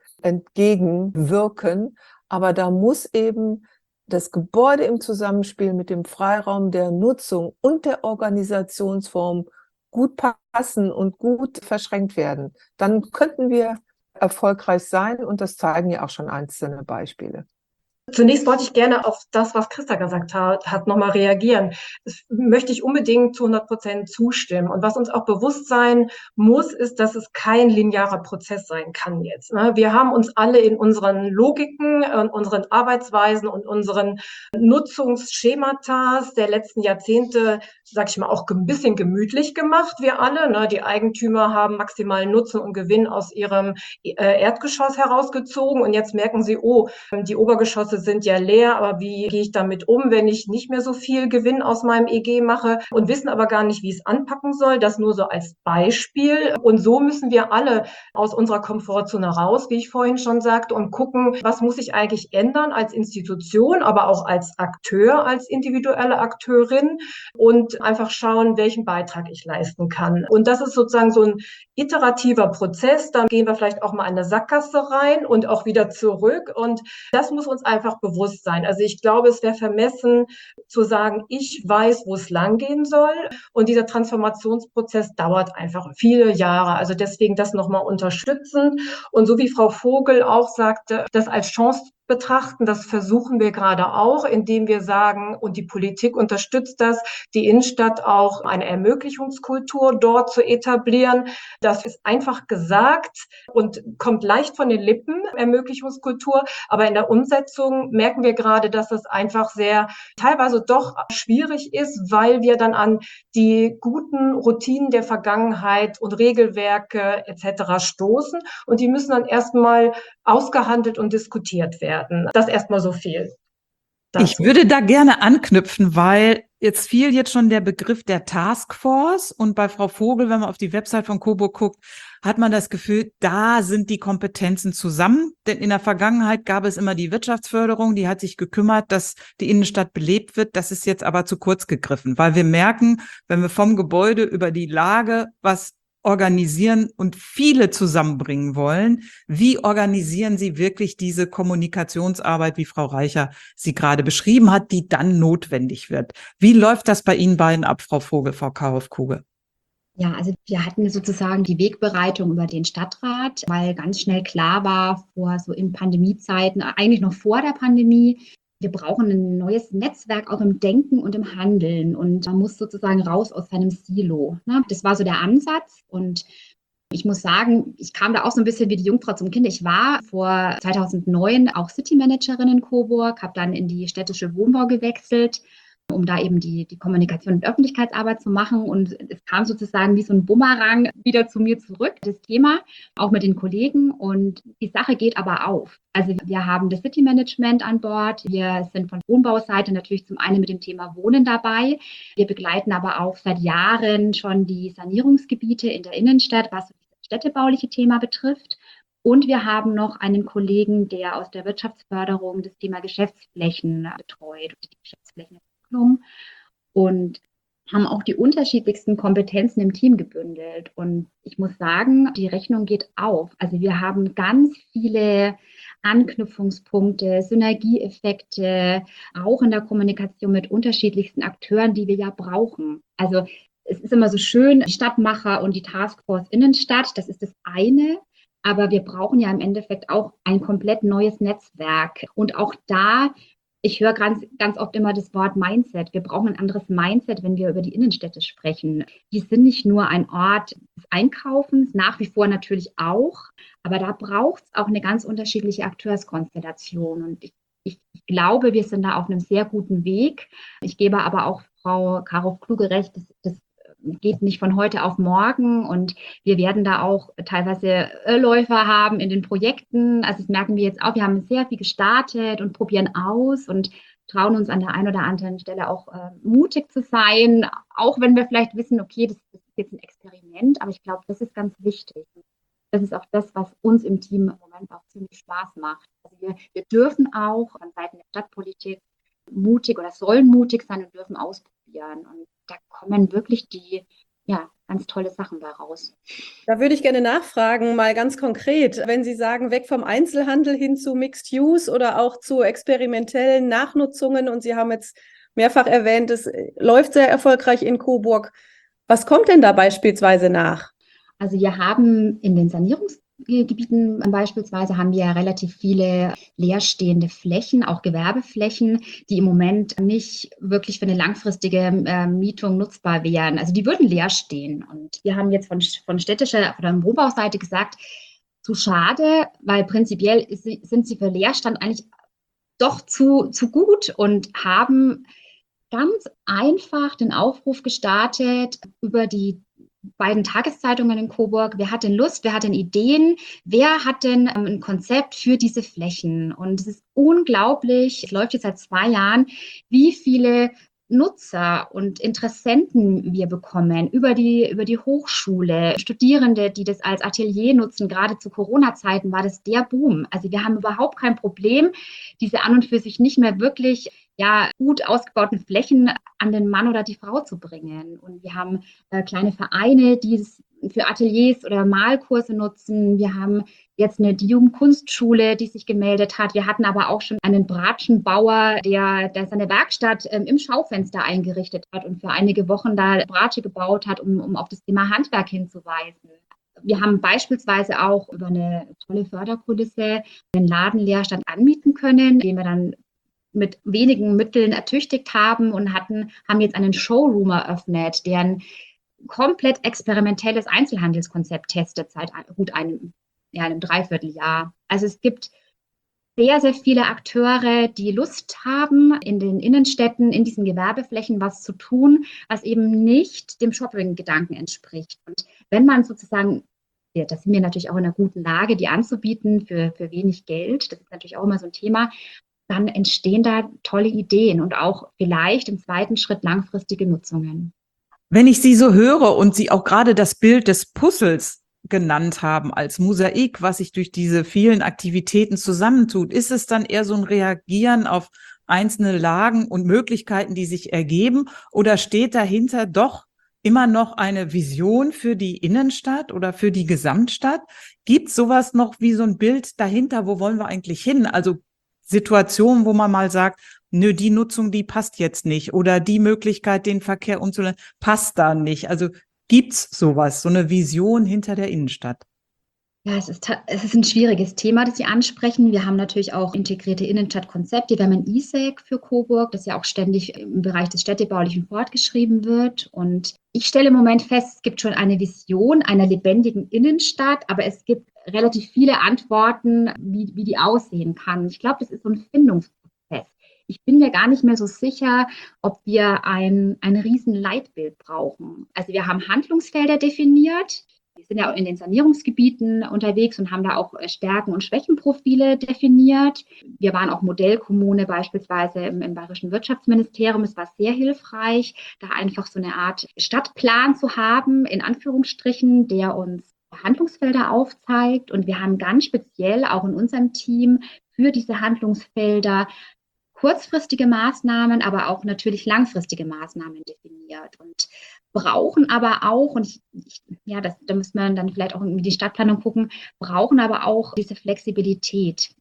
entgegenwirken. Aber da muss eben das Gebäude im Zusammenspiel mit dem Freiraum der Nutzung und der Organisationsform gut passen und gut verschränkt werden. Dann könnten wir erfolgreich sein und das zeigen ja auch schon einzelne Beispiele. Zunächst wollte ich gerne auf das, was Christa gesagt hat, nochmal reagieren. Das möchte ich unbedingt zu 100% zustimmen. Und was uns auch bewusst sein muss, ist, dass es kein linearer Prozess sein kann jetzt. Wir haben uns alle in unseren Logiken, unseren Arbeitsweisen und unseren Nutzungsschemata der letzten Jahrzehnte, sag ich mal, auch ein bisschen gemütlich gemacht, wir alle. Die Eigentümer haben maximalen Nutzen und Gewinn aus ihrem Erdgeschoss herausgezogen und jetzt merken sie, oh, die Obergeschosse sind ja leer, aber wie gehe ich damit um, wenn ich nicht mehr so viel Gewinn aus meinem EG mache und wissen aber gar nicht, wie es anpacken soll. Das nur so als Beispiel. Und so müssen wir alle aus unserer Komfortzone raus, wie ich vorhin schon sagte, und gucken, was muss ich eigentlich ändern als Institution, aber auch als Akteur, als individuelle Akteurin und einfach schauen, welchen Beitrag ich leisten kann. Und das ist sozusagen so ein iterativer Prozess. Dann gehen wir vielleicht auch mal in eine Sackgasse rein und auch wieder zurück. Und das muss uns einfach bewusst sein. Also ich glaube, es wäre vermessen zu sagen, ich weiß, wo es langgehen soll. Und dieser Transformationsprozess dauert einfach viele Jahre. Also deswegen das nochmal unterstützen. Und so wie Frau Vogel auch sagte, das als Chance betrachten. Das versuchen wir gerade auch, indem wir sagen, und die Politik unterstützt das, die Innenstadt auch eine Ermöglichungskultur dort zu etablieren. Das ist einfach gesagt und kommt leicht von den Lippen, Ermöglichungskultur. Aber in der Umsetzung merken wir gerade, dass es einfach sehr teilweise doch schwierig ist, weil wir dann an die guten Routinen der Vergangenheit und Regelwerke etc. stoßen. Und die müssen dann erstmal ausgehandelt und diskutiert werden. Das erstmal so viel dazu. Ich würde da gerne anknüpfen, weil Jetzt fiel jetzt schon der Begriff der Taskforce und bei Frau Vogel, wenn man auf die Website von Coburg guckt, hat man das Gefühl, da sind die Kompetenzen zusammen. Denn in der Vergangenheit gab es immer die Wirtschaftsförderung, die hat sich gekümmert, dass die Innenstadt belebt wird. Das ist jetzt aber zu kurz gegriffen, weil wir merken, wenn wir vom Gebäude über die Lage was organisieren und viele zusammenbringen wollen, wie organisieren Sie wirklich diese Kommunikationsarbeit, wie Frau Reicher sie gerade beschrieben hat, die dann notwendig wird? Wie läuft das bei Ihnen beiden ab, Frau Vogel, Frau Karoff-Kugel? Ja, also wir hatten sozusagen die Wegbereitung über den Stadtrat, weil ganz schnell klar war, so in Pandemiezeiten, eigentlich noch vor der Pandemie, wir brauchen ein neues Netzwerk auch im Denken und im Handeln und man muss sozusagen raus aus seinem Silo. Ne? Das war so der Ansatz und ich muss sagen, ich kam da auch so ein bisschen wie die Jungfrau zum Kind. Ich war vor 2009 auch City-Managerin in Coburg, habe dann in die städtische Wohnbau gewechselt, um da eben die Kommunikation und Öffentlichkeitsarbeit zu machen. Und es kam sozusagen wie so ein Bumerang wieder zu mir zurück, das Thema, auch mit den Kollegen. Und die Sache geht aber auf. Also wir haben das City Management an Bord. Wir sind von Wohnbauseite natürlich zum einen mit dem Thema Wohnen dabei. Wir begleiten aber auch seit Jahren schon die Sanierungsgebiete in der Innenstadt, was das städtebauliche Thema betrifft. Und wir haben noch einen Kollegen, der aus der Wirtschaftsförderung das Thema Geschäftsflächen betreut, die Geschäftsflächen und haben auch die unterschiedlichsten Kompetenzen im Team gebündelt. Und ich muss sagen, die Rechnung geht auf. Also wir haben ganz viele Anknüpfungspunkte, Synergieeffekte, auch in der Kommunikation mit unterschiedlichsten Akteuren, die wir ja brauchen. Also es ist immer so schön, die Stadtmacher und die Taskforce Innenstadt, das ist das eine. Aber wir brauchen ja im Endeffekt auch ein komplett neues Netzwerk. Und auch da, ich höre ganz oft immer das Wort Mindset. Wir brauchen ein anderes Mindset, wenn wir über die Innenstädte sprechen. Die sind nicht nur ein Ort des Einkaufens, nach wie vor natürlich auch, aber da braucht es auch eine ganz unterschiedliche Akteurskonstellation. Und ich glaube, wir sind da auf einem sehr guten Weg. Ich gebe aber auch Frau Karoff-Kluge recht, das geht nicht von heute auf morgen und wir werden da auch teilweise Irrläufer haben in den Projekten. Also das merken wir jetzt auch. Wir haben sehr viel gestartet und probieren aus und trauen uns an der einen oder anderen Stelle auch mutig zu sein, auch wenn wir vielleicht wissen, okay, das ist jetzt ein Experiment, aber ich glaube, das ist ganz wichtig. Das ist auch das, was uns im Team im Moment auch ziemlich Spaß macht. Also wir dürfen auch von Seiten der Stadtpolitik mutig oder sollen mutig sein und dürfen ausprobieren. Und da kommen wirklich ganz tolle Sachen bei raus. Da würde ich gerne nachfragen, mal ganz konkret, wenn Sie sagen, weg vom Einzelhandel hin zu Mixed Use oder auch zu experimentellen Nachnutzungen und Sie haben jetzt mehrfach erwähnt, es läuft sehr erfolgreich in Coburg. Was kommt denn da beispielsweise nach? Also wir haben in den Sanierungsgebieten beispielsweise haben wir relativ viele leerstehende Flächen, auch Gewerbeflächen, die im Moment nicht wirklich für eine langfristige Mietung nutzbar wären. Also die würden leer stehen. Und wir haben jetzt von städtischer oder Wohnbauseite gesagt, zu schade, weil prinzipiell sind sie für Leerstand eigentlich doch zu gut und haben ganz einfach den Aufruf gestartet über die beiden Tageszeitungen in Coburg. Wer hat denn Lust? Wer hat denn Ideen? Wer hat denn ein Konzept für diese Flächen? Und es ist unglaublich, es läuft jetzt seit 2 Jahren, wie viele Nutzer und Interessenten wir bekommen über die Hochschule, Studierende, die das als Atelier nutzen. Gerade zu Corona-Zeiten war das der Boom. Also wir haben überhaupt kein Problem, diese an und für sich nicht mehr wirklich gut ausgebauten Flächen an den Mann oder die Frau zu bringen. Und wir haben kleine Vereine, die es für Ateliers oder Malkurse nutzen. Wir haben jetzt die Jugendkunstschule, die sich gemeldet hat. Wir hatten aber auch schon einen Bratschenbauer, der seine Werkstatt im Schaufenster eingerichtet hat und für einige Wochen da Bratsche gebaut hat, um auf das Thema Handwerk hinzuweisen. Wir haben beispielsweise auch über eine tolle Förderkulisse einen Ladenleerstand anmieten können, den wir dann mit wenigen Mitteln ertüchtigt haben und haben jetzt einen Showroom eröffnet, der ein komplett experimentelles Einzelhandelskonzept testet seit gut einem Dreivierteljahr. Also es gibt sehr, sehr viele Akteure, die Lust haben, in den Innenstädten, in diesen Gewerbeflächen was zu tun, was eben nicht dem Shopping-Gedanken entspricht. Und wenn man sozusagen, da sind wir natürlich auch in einer guten Lage, die anzubieten für wenig Geld, das ist natürlich auch immer so ein Thema. dann entstehen da tolle Ideen und auch vielleicht im zweiten Schritt langfristige Nutzungen. Wenn ich Sie so höre und Sie auch gerade das Bild des Puzzles genannt haben als Mosaik, was sich durch diese vielen Aktivitäten zusammentut, ist es dann eher so ein Reagieren auf einzelne Lagen und Möglichkeiten, die sich ergeben, oder steht dahinter doch immer noch eine Vision für die Innenstadt oder für die Gesamtstadt? Gibt es sowas noch wie so ein Bild dahinter? Wo wollen wir eigentlich hin? Also Situationen, wo man mal sagt, nö, die Nutzung, die passt jetzt nicht, oder die Möglichkeit, den Verkehr umzuleiten, passt da nicht. Also gibt's sowas, so eine Vision hinter der Innenstadt? Ja, es ist ein schwieriges Thema, das Sie ansprechen. Wir haben natürlich auch integrierte Innenstadtkonzepte. Wir haben ein ISEC für Coburg, das ja auch ständig im Bereich des Städtebaulichen fortgeschrieben wird. Und ich stelle im Moment fest, es gibt schon eine Vision einer lebendigen Innenstadt, aber es gibt relativ viele Antworten, wie die aussehen kann. Ich glaube, das ist so ein Findungsprozess. Ich bin mir gar nicht mehr so sicher, ob wir ein riesen Leitbild brauchen. Also wir haben Handlungsfelder definiert. Wir sind ja auch in den Sanierungsgebieten unterwegs und haben da auch Stärken- und Schwächenprofile definiert. Wir waren auch Modellkommune beispielsweise im Bayerischen Wirtschaftsministerium. Es war sehr hilfreich, da einfach so eine Art Stadtplan zu haben, in Anführungsstrichen, der uns Handlungsfelder aufzeigt. Und wir haben ganz speziell auch in unserem Team für diese Handlungsfelder kurzfristige Maßnahmen, aber auch natürlich langfristige Maßnahmen definiert und brauchen aber auch, und da muss man dann vielleicht auch irgendwie die Stadtplanung gucken, brauchen aber auch diese Flexibilität.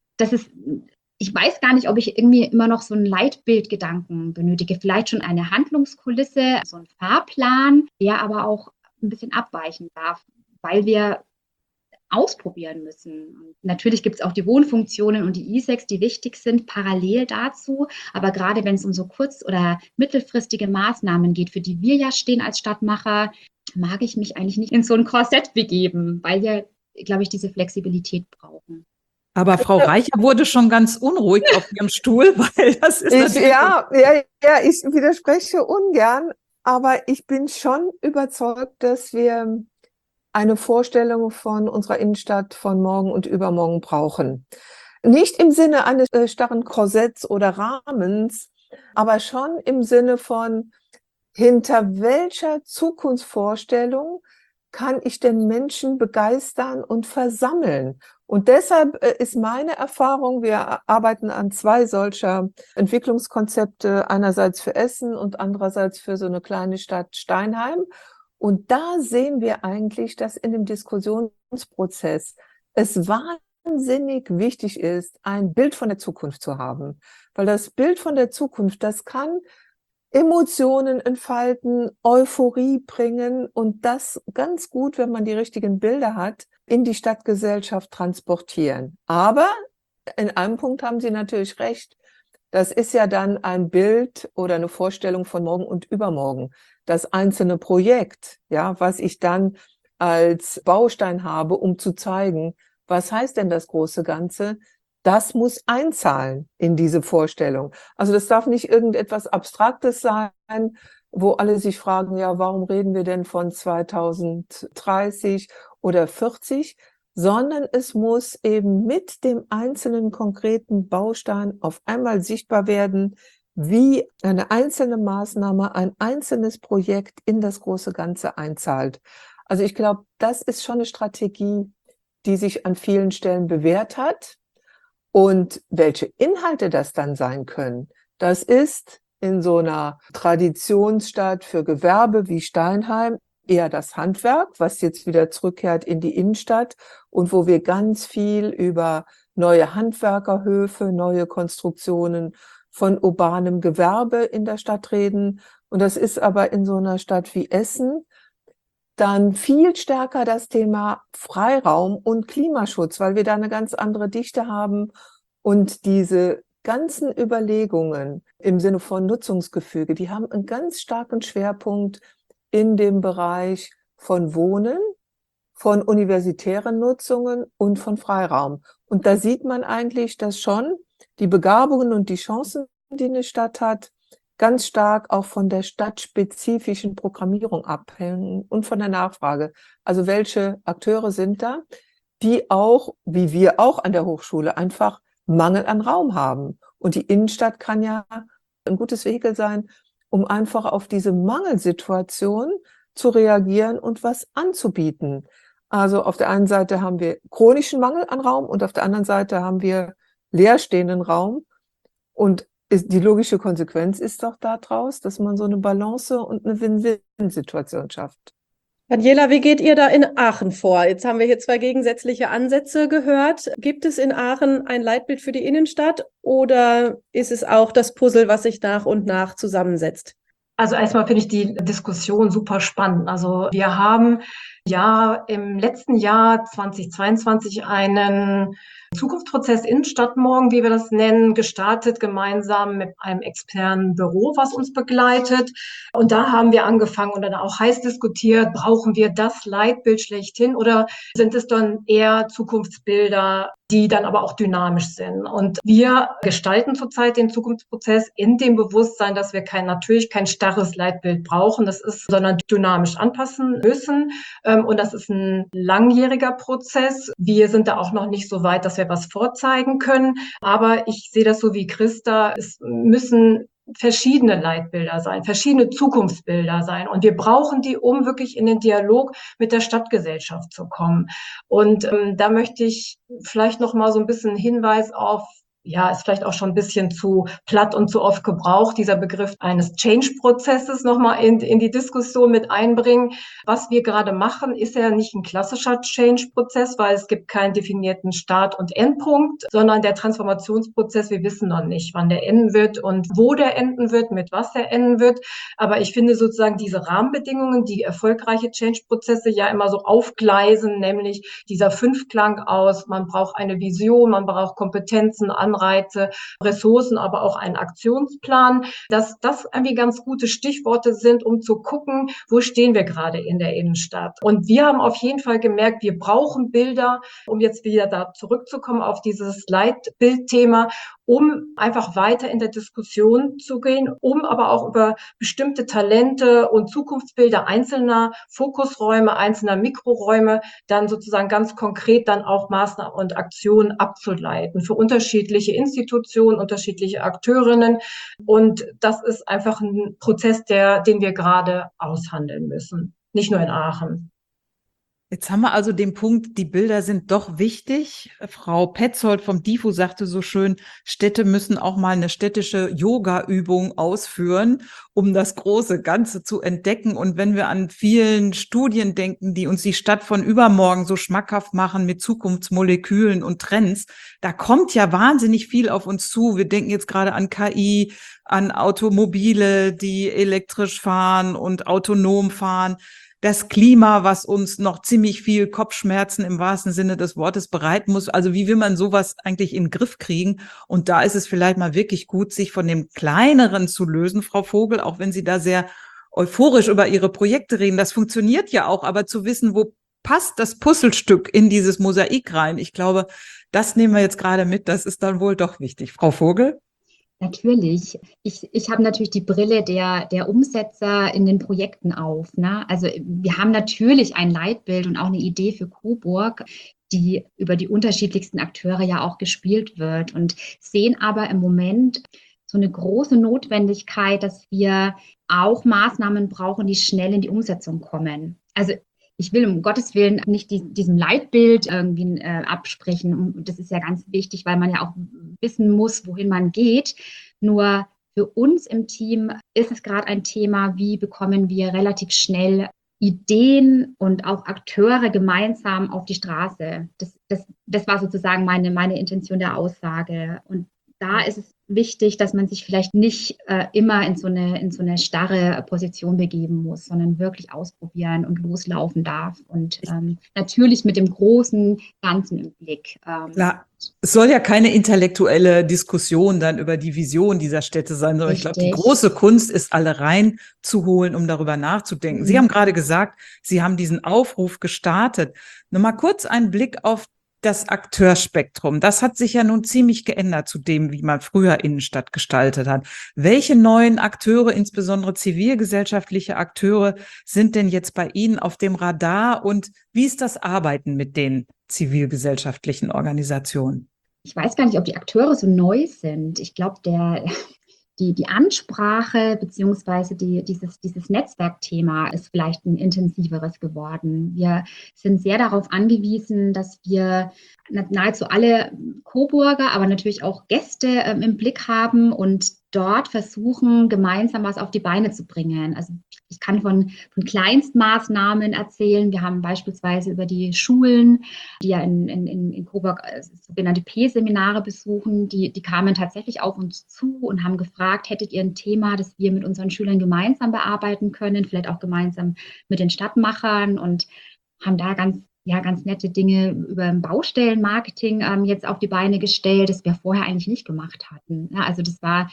Ich weiß gar nicht, ob ich irgendwie immer noch so einen Leitbildgedanken benötige, vielleicht schon eine Handlungskulisse, so einen Fahrplan, der aber auch ein bisschen abweichen darf, weil wir ausprobieren müssen. Und natürlich gibt es auch die Wohnfunktionen und die ISECs, die wichtig sind, parallel dazu. Aber gerade wenn es um so kurz- oder mittelfristige Maßnahmen geht, für die wir ja stehen als Stadtmacher, mag ich mich eigentlich nicht in so ein Korsett begeben, weil wir, glaube ich, diese Flexibilität brauchen. Aber Frau Reicher wurde schon ganz unruhig auf ihrem Stuhl, weil das ist natürlich... Ich widerspreche ungern, aber ich bin schon überzeugt, dass wir eine Vorstellung von unserer Innenstadt von morgen und übermorgen brauchen. Nicht im Sinne eines starren Korsetts oder Rahmens, aber schon im Sinne von, hinter welcher Zukunftsvorstellung kann ich den Menschen begeistern und versammeln? Und deshalb ist meine Erfahrung, wir arbeiten an 2 solcher Entwicklungskonzepte, einerseits für Essen und andererseits für so eine kleine Stadt Steinheim. Und da sehen wir eigentlich, dass in dem Diskussionsprozess es wahnsinnig wichtig ist, ein Bild von der Zukunft zu haben. Weil das Bild von der Zukunft, das kann Emotionen entfalten, Euphorie bringen und das ganz gut, wenn man die richtigen Bilder hat, in die Stadtgesellschaft transportieren. Aber in einem Punkt haben Sie natürlich recht. Das ist ja dann ein Bild oder eine Vorstellung von morgen und übermorgen. Das einzelne Projekt, ja, was ich dann als Baustein habe, um zu zeigen, was heißt denn das große Ganze? Das muss einzahlen in diese Vorstellung. Also das darf nicht irgendetwas Abstraktes sein, wo alle sich fragen, ja, warum reden wir denn von 2030 oder 40? Sondern es muss eben mit dem einzelnen konkreten Baustein auf einmal sichtbar werden, wie eine einzelne Maßnahme, ein einzelnes Projekt in das große Ganze einzahlt. Also ich glaube, das ist schon eine Strategie, die sich an vielen Stellen bewährt hat. Und welche Inhalte das dann sein können, das ist in so einer Traditionsstadt für Gewerbe wie Steinheim eher das Handwerk, was jetzt wieder zurückkehrt in die Innenstadt und wo wir ganz viel über neue Handwerkerhöfe, neue Konstruktionen von urbanem Gewerbe in der Stadt reden. Und das ist aber in so einer Stadt wie Essen dann viel stärker das Thema Freiraum und Klimaschutz, weil wir da eine ganz andere Dichte haben und diese ganzen Überlegungen im Sinne von Nutzungsgefüge, die haben einen ganz starken Schwerpunkt in dem Bereich von Wohnen, von universitären Nutzungen und von Freiraum. Und da sieht man eigentlich, dass schon die Begabungen und die Chancen, die eine Stadt hat, ganz stark auch von der stadtspezifischen Programmierung abhängen und von der Nachfrage. Also welche Akteure sind da, die auch, wie wir auch an der Hochschule, einfach Mangel an Raum haben. Und die Innenstadt kann ja ein gutes Vehikel sein, um einfach auf diese Mangelsituation zu reagieren und was anzubieten. Also auf der einen Seite haben wir chronischen Mangel an Raum und auf der anderen Seite haben wir leerstehenden Raum. Und die logische Konsequenz ist doch daraus, dass man so eine Balance und eine Win-Win-Situation schafft. Daniela, wie geht ihr da in Aachen vor? Jetzt haben wir hier zwei gegensätzliche Ansätze gehört. Gibt es in Aachen ein Leitbild für die Innenstadt oder ist es auch das Puzzle, was sich nach und nach zusammensetzt? Also erstmal finde ich die Diskussion super spannend. Also wir haben ja im letzten Jahr 2022 einen Zukunftsprozess Innenstadtmorgen, wie wir das nennen, gestartet, gemeinsam mit einem externen Büro, was uns begleitet. Und da haben wir angefangen und dann auch heiß diskutiert, brauchen wir das Leitbild schlechthin oder sind es dann eher Zukunftsbilder, die dann aber auch dynamisch sind. Und wir gestalten zurzeit den Zukunftsprozess in dem Bewusstsein, dass wir natürlich kein starres Leitbild brauchen, sondern dynamisch anpassen müssen. Und das ist ein langjähriger Prozess. Wir sind da auch noch nicht so weit, dass wir was vorzeigen können. Aber ich sehe das so wie Christa. Es müssen verschiedene Leitbilder sein, verschiedene Zukunftsbilder sein. Und wir brauchen die, um wirklich in den Dialog mit der Stadtgesellschaft zu kommen. Und da möchte ich vielleicht noch mal so ein bisschen Hinweis auf, ja, ist vielleicht auch schon ein bisschen zu platt und zu oft gebraucht, dieser Begriff eines Change-Prozesses nochmal in die Diskussion mit einbringen. Was wir gerade machen, ist ja nicht ein klassischer Change-Prozess, weil es gibt keinen definierten Start- und Endpunkt, sondern der Transformationsprozess, wir wissen noch nicht, wann der enden wird und wo der enden wird, mit was der enden wird. Aber ich finde sozusagen diese Rahmenbedingungen, die erfolgreiche Change-Prozesse ja immer so aufgleisen, nämlich dieser Fünfklang aus, man braucht eine Vision, man braucht Kompetenzen, Anreize, Ressourcen, aber auch einen Aktionsplan, dass das irgendwie ganz gute Stichworte sind, um zu gucken, wo stehen wir gerade in der Innenstadt. Und wir haben auf jeden Fall gemerkt, wir brauchen Bilder, um jetzt wieder da zurückzukommen auf dieses Leitbildthema, um einfach weiter in der Diskussion zu gehen, um aber auch über bestimmte Talente und Zukunftsbilder einzelner Fokusräume, einzelner Mikroräume dann sozusagen ganz konkret dann auch Maßnahmen und Aktionen abzuleiten für unterschiedliche Institutionen, unterschiedliche Akteurinnen. Und das ist einfach ein Prozess, den wir gerade aushandeln müssen, nicht nur in Aachen. Jetzt haben wir also den Punkt, die Bilder sind doch wichtig. Frau Petzold vom DIFO sagte so schön, Städte müssen auch mal eine städtische Yoga-Übung ausführen, um das große Ganze zu entdecken. Und wenn wir an vielen Studien denken, die uns die Stadt von übermorgen so schmackhaft machen mit Zukunftsmolekülen und Trends, da kommt ja wahnsinnig viel auf uns zu. Wir denken jetzt gerade an KI, an Automobile, die elektrisch fahren und autonom fahren. Das Klima, was uns noch ziemlich viel Kopfschmerzen im wahrsten Sinne des Wortes bereiten muss. Also wie will man sowas eigentlich in den Griff kriegen? Und da ist es vielleicht mal wirklich gut, sich von dem Kleineren zu lösen, Frau Vogel, auch wenn Sie da sehr euphorisch über Ihre Projekte reden. Das funktioniert ja auch, aber zu wissen, wo passt das Puzzlestück in dieses Mosaik rein? Ich glaube, das nehmen wir jetzt gerade mit. Das ist dann wohl doch wichtig. Frau Vogel? Natürlich. Ich habe natürlich die Brille der Umsetzer in den Projekten auf. Ne? Also wir haben natürlich ein Leitbild und auch eine Idee für Coburg, die über die unterschiedlichsten Akteure ja auch gespielt wird und sehen aber im Moment so eine große Notwendigkeit, dass wir auch Maßnahmen brauchen, die schnell in die Umsetzung kommen. Also ich will um Gottes Willen nicht diesem Leitbild irgendwie absprechen. Und das ist ja ganz wichtig, weil man ja auch wissen muss, wohin man geht. Nur für uns im Team ist es gerade ein Thema, wie bekommen wir relativ schnell Ideen und auch Akteure gemeinsam auf die Straße. Das war sozusagen meine Intention der Aussage. Und da ist es wichtig, dass man sich vielleicht nicht immer in so eine starre Position begeben muss, sondern wirklich ausprobieren und loslaufen darf. Und natürlich mit dem großen Ganzen im Blick. Klar. Es soll ja keine intellektuelle Diskussion dann über die Vision dieser Städte sein, sondern ich glaube, die große Kunst ist, alle reinzuholen, um darüber nachzudenken. Sie haben gerade gesagt, Sie haben diesen Aufruf gestartet. Nur mal kurz einen Blick auf das Akteurspektrum. Das hat sich ja nun ziemlich geändert zu dem, wie man früher Innenstadt gestaltet hat. Welche neuen Akteure, insbesondere zivilgesellschaftliche Akteure, sind denn jetzt bei Ihnen auf dem Radar und wie ist das Arbeiten mit den zivilgesellschaftlichen Organisationen? ich weiß gar nicht, ob die Akteure so neu sind. Ich glaube, die Ansprache beziehungsweise dieses Netzwerkthema ist vielleicht ein intensiveres geworden. Wir sind sehr darauf angewiesen, dass wir nahezu alle Coburger, aber natürlich auch Gäste im Blick haben und dort versuchen, gemeinsam was auf die Beine zu bringen. Also ich kann von Kleinstmaßnahmen erzählen. Wir haben beispielsweise über die Schulen, die ja in Coburg sogenannte P-Seminare besuchen, die kamen tatsächlich auf uns zu und haben gefragt, hättet ihr ein Thema, das wir mit unseren Schülern gemeinsam bearbeiten können, vielleicht auch gemeinsam mit den Stadtmachern, und haben da ganz nette Dinge über Baustellenmarketing jetzt auf die Beine gestellt, das wir vorher eigentlich nicht gemacht hatten. Ja, also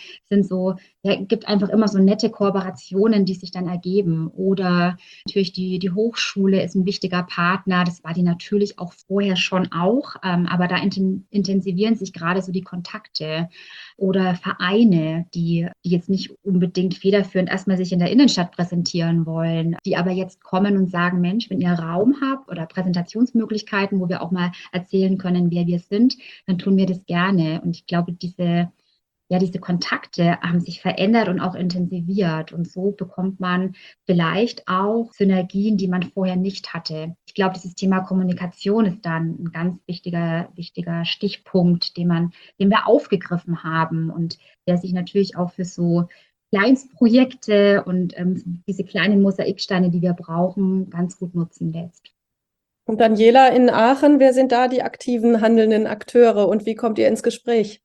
gibt einfach immer so nette Kooperationen, die sich dann ergeben. Oder natürlich die Hochschule ist ein wichtiger Partner. Das war die natürlich auch vorher schon auch, aber da intensivieren sich gerade so die Kontakte. Oder Vereine, die jetzt nicht unbedingt federführend erstmal sich in der Innenstadt präsentieren wollen, die aber jetzt kommen und sagen, Mensch, wenn ihr Raum habt oder Präsentationsmöglichkeiten, wo wir auch mal erzählen können, wer wir sind, dann tun wir das gerne. Und ich glaube, diese Kontakte haben sich verändert und auch intensiviert. Und so bekommt man vielleicht auch Synergien, die man vorher nicht hatte. Ich glaube, dieses Thema Kommunikation ist dann ein ganz wichtiger Stichpunkt, den wir aufgegriffen haben und der sich natürlich auch für so Kleinstprojekte und diese kleinen Mosaiksteine, die wir brauchen, ganz gut nutzen lässt. Und Daniela, in Aachen, wer sind da die aktiven handelnden Akteure und wie kommt ihr ins Gespräch?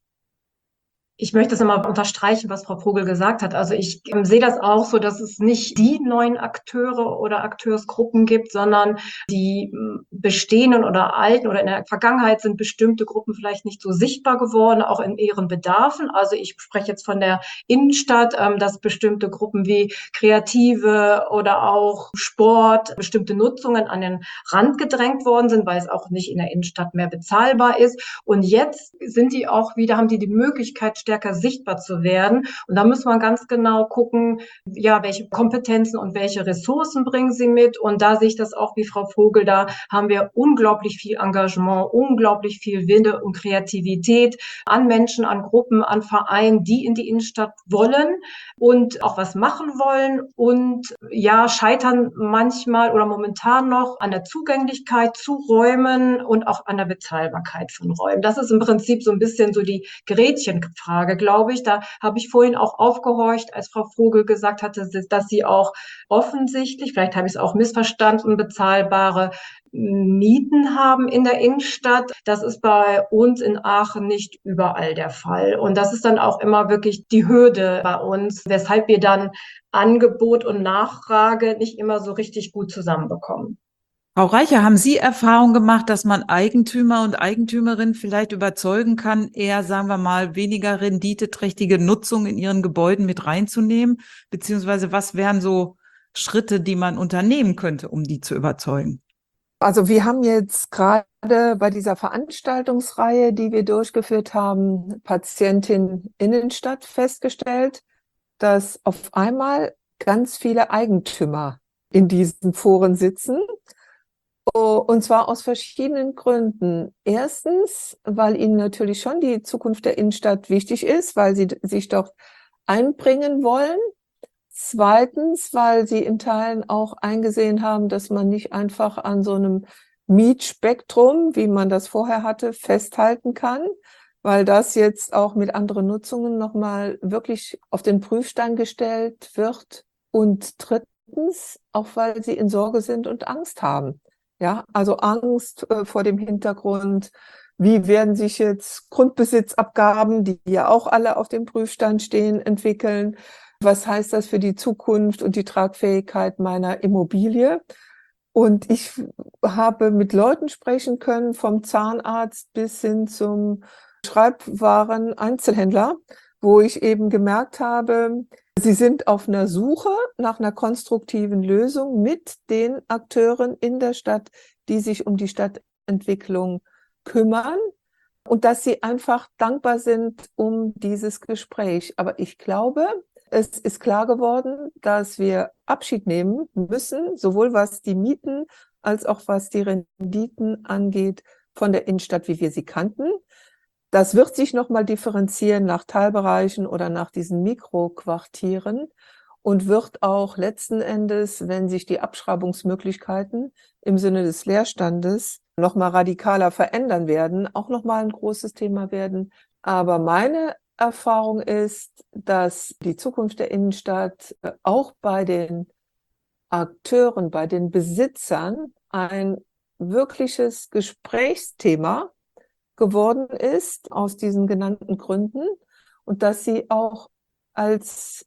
Ich möchte das nochmal unterstreichen, was Frau Vogel gesagt hat. Also ich sehe das auch so, dass es nicht die neuen Akteure oder Akteursgruppen gibt, sondern die bestehenden oder alten oder in der Vergangenheit sind bestimmte Gruppen vielleicht nicht so sichtbar geworden, auch in ihren Bedarfen. Also ich spreche jetzt von der Innenstadt, dass bestimmte Gruppen wie Kreative oder auch Sport, bestimmte Nutzungen an den Rand gedrängt worden sind, weil es auch nicht in der Innenstadt mehr bezahlbar ist. Und jetzt haben die Möglichkeit, stärker sichtbar zu werden. Und da muss man ganz genau gucken, ja, welche Kompetenzen und welche Ressourcen bringen sie mit. Und da sehe ich das auch wie Frau Vogel, da haben wir unglaublich viel Engagement, unglaublich viel Wille und Kreativität an Menschen, an Gruppen, an Vereinen, die in die Innenstadt wollen und auch was machen wollen und ja, scheitern manchmal oder momentan noch an der Zugänglichkeit zu Räumen und auch an der Bezahlbarkeit von Räumen. Das ist im Prinzip so ein bisschen so die Gretchenfrage, glaube ich. Da habe ich vorhin auch aufgehorcht, als Frau Vogel gesagt hatte, dass sie auch offensichtlich, vielleicht habe ich es auch missverstanden, bezahlbare Mieten haben in der Innenstadt. Das ist bei uns in Aachen nicht überall der Fall. Und das ist dann auch immer wirklich die Hürde bei uns, weshalb wir dann Angebot und Nachfrage nicht immer so richtig gut zusammenbekommen. Frau Reicher, haben Sie Erfahrung gemacht, dass man Eigentümer und Eigentümerinnen vielleicht überzeugen kann, eher, sagen wir mal, weniger renditeträchtige Nutzung in ihren Gebäuden mit reinzunehmen? Beziehungsweise was wären so Schritte, die man unternehmen könnte, um die zu überzeugen? Also wir haben jetzt gerade bei dieser Veranstaltungsreihe, die wir durchgeführt haben, Patientin Innenstadt, festgestellt, dass auf einmal ganz viele Eigentümer in diesen Foren sitzen. Und zwar aus verschiedenen Gründen. Erstens, weil ihnen natürlich schon die Zukunft der Innenstadt wichtig ist, weil sie sich dort einbringen wollen. Zweitens, weil sie in Teilen auch eingesehen haben, dass man nicht einfach an so einem Mietspektrum, wie man das vorher hatte, festhalten kann, weil das jetzt auch mit anderen Nutzungen nochmal wirklich auf den Prüfstein gestellt wird. Und drittens, auch weil sie in Sorge sind und Angst haben. Ja, also Angst vor dem Hintergrund, wie werden sich jetzt Grundbesitzabgaben, die ja auch alle auf dem Prüfstand stehen, entwickeln? Was heißt das für die Zukunft und die Tragfähigkeit meiner Immobilie? Und ich habe mit Leuten sprechen können, vom Zahnarzt bis hin zum Schreibwaren-Einzelhändler, wo ich eben gemerkt habe, sie sind auf einer Suche nach einer konstruktiven Lösung mit den Akteuren in der Stadt, die sich um die Stadtentwicklung kümmern und dass sie einfach dankbar sind um dieses Gespräch. Aber ich glaube, es ist klar geworden, dass wir Abschied nehmen müssen, sowohl was die Mieten als auch was die Renditen angeht, von der Innenstadt, wie wir sie kannten. Das wird sich nochmal differenzieren nach Teilbereichen oder nach diesen Mikroquartieren und wird auch letzten Endes, wenn sich die Abschreibungsmöglichkeiten im Sinne des Leerstandes nochmal radikaler verändern werden, auch nochmal ein großes Thema werden. Aber meine Erfahrung ist, dass die Zukunft der Innenstadt auch bei den Akteuren, bei den Besitzern ein wirkliches Gesprächsthema geworden ist, aus diesen genannten Gründen, und dass sie auch als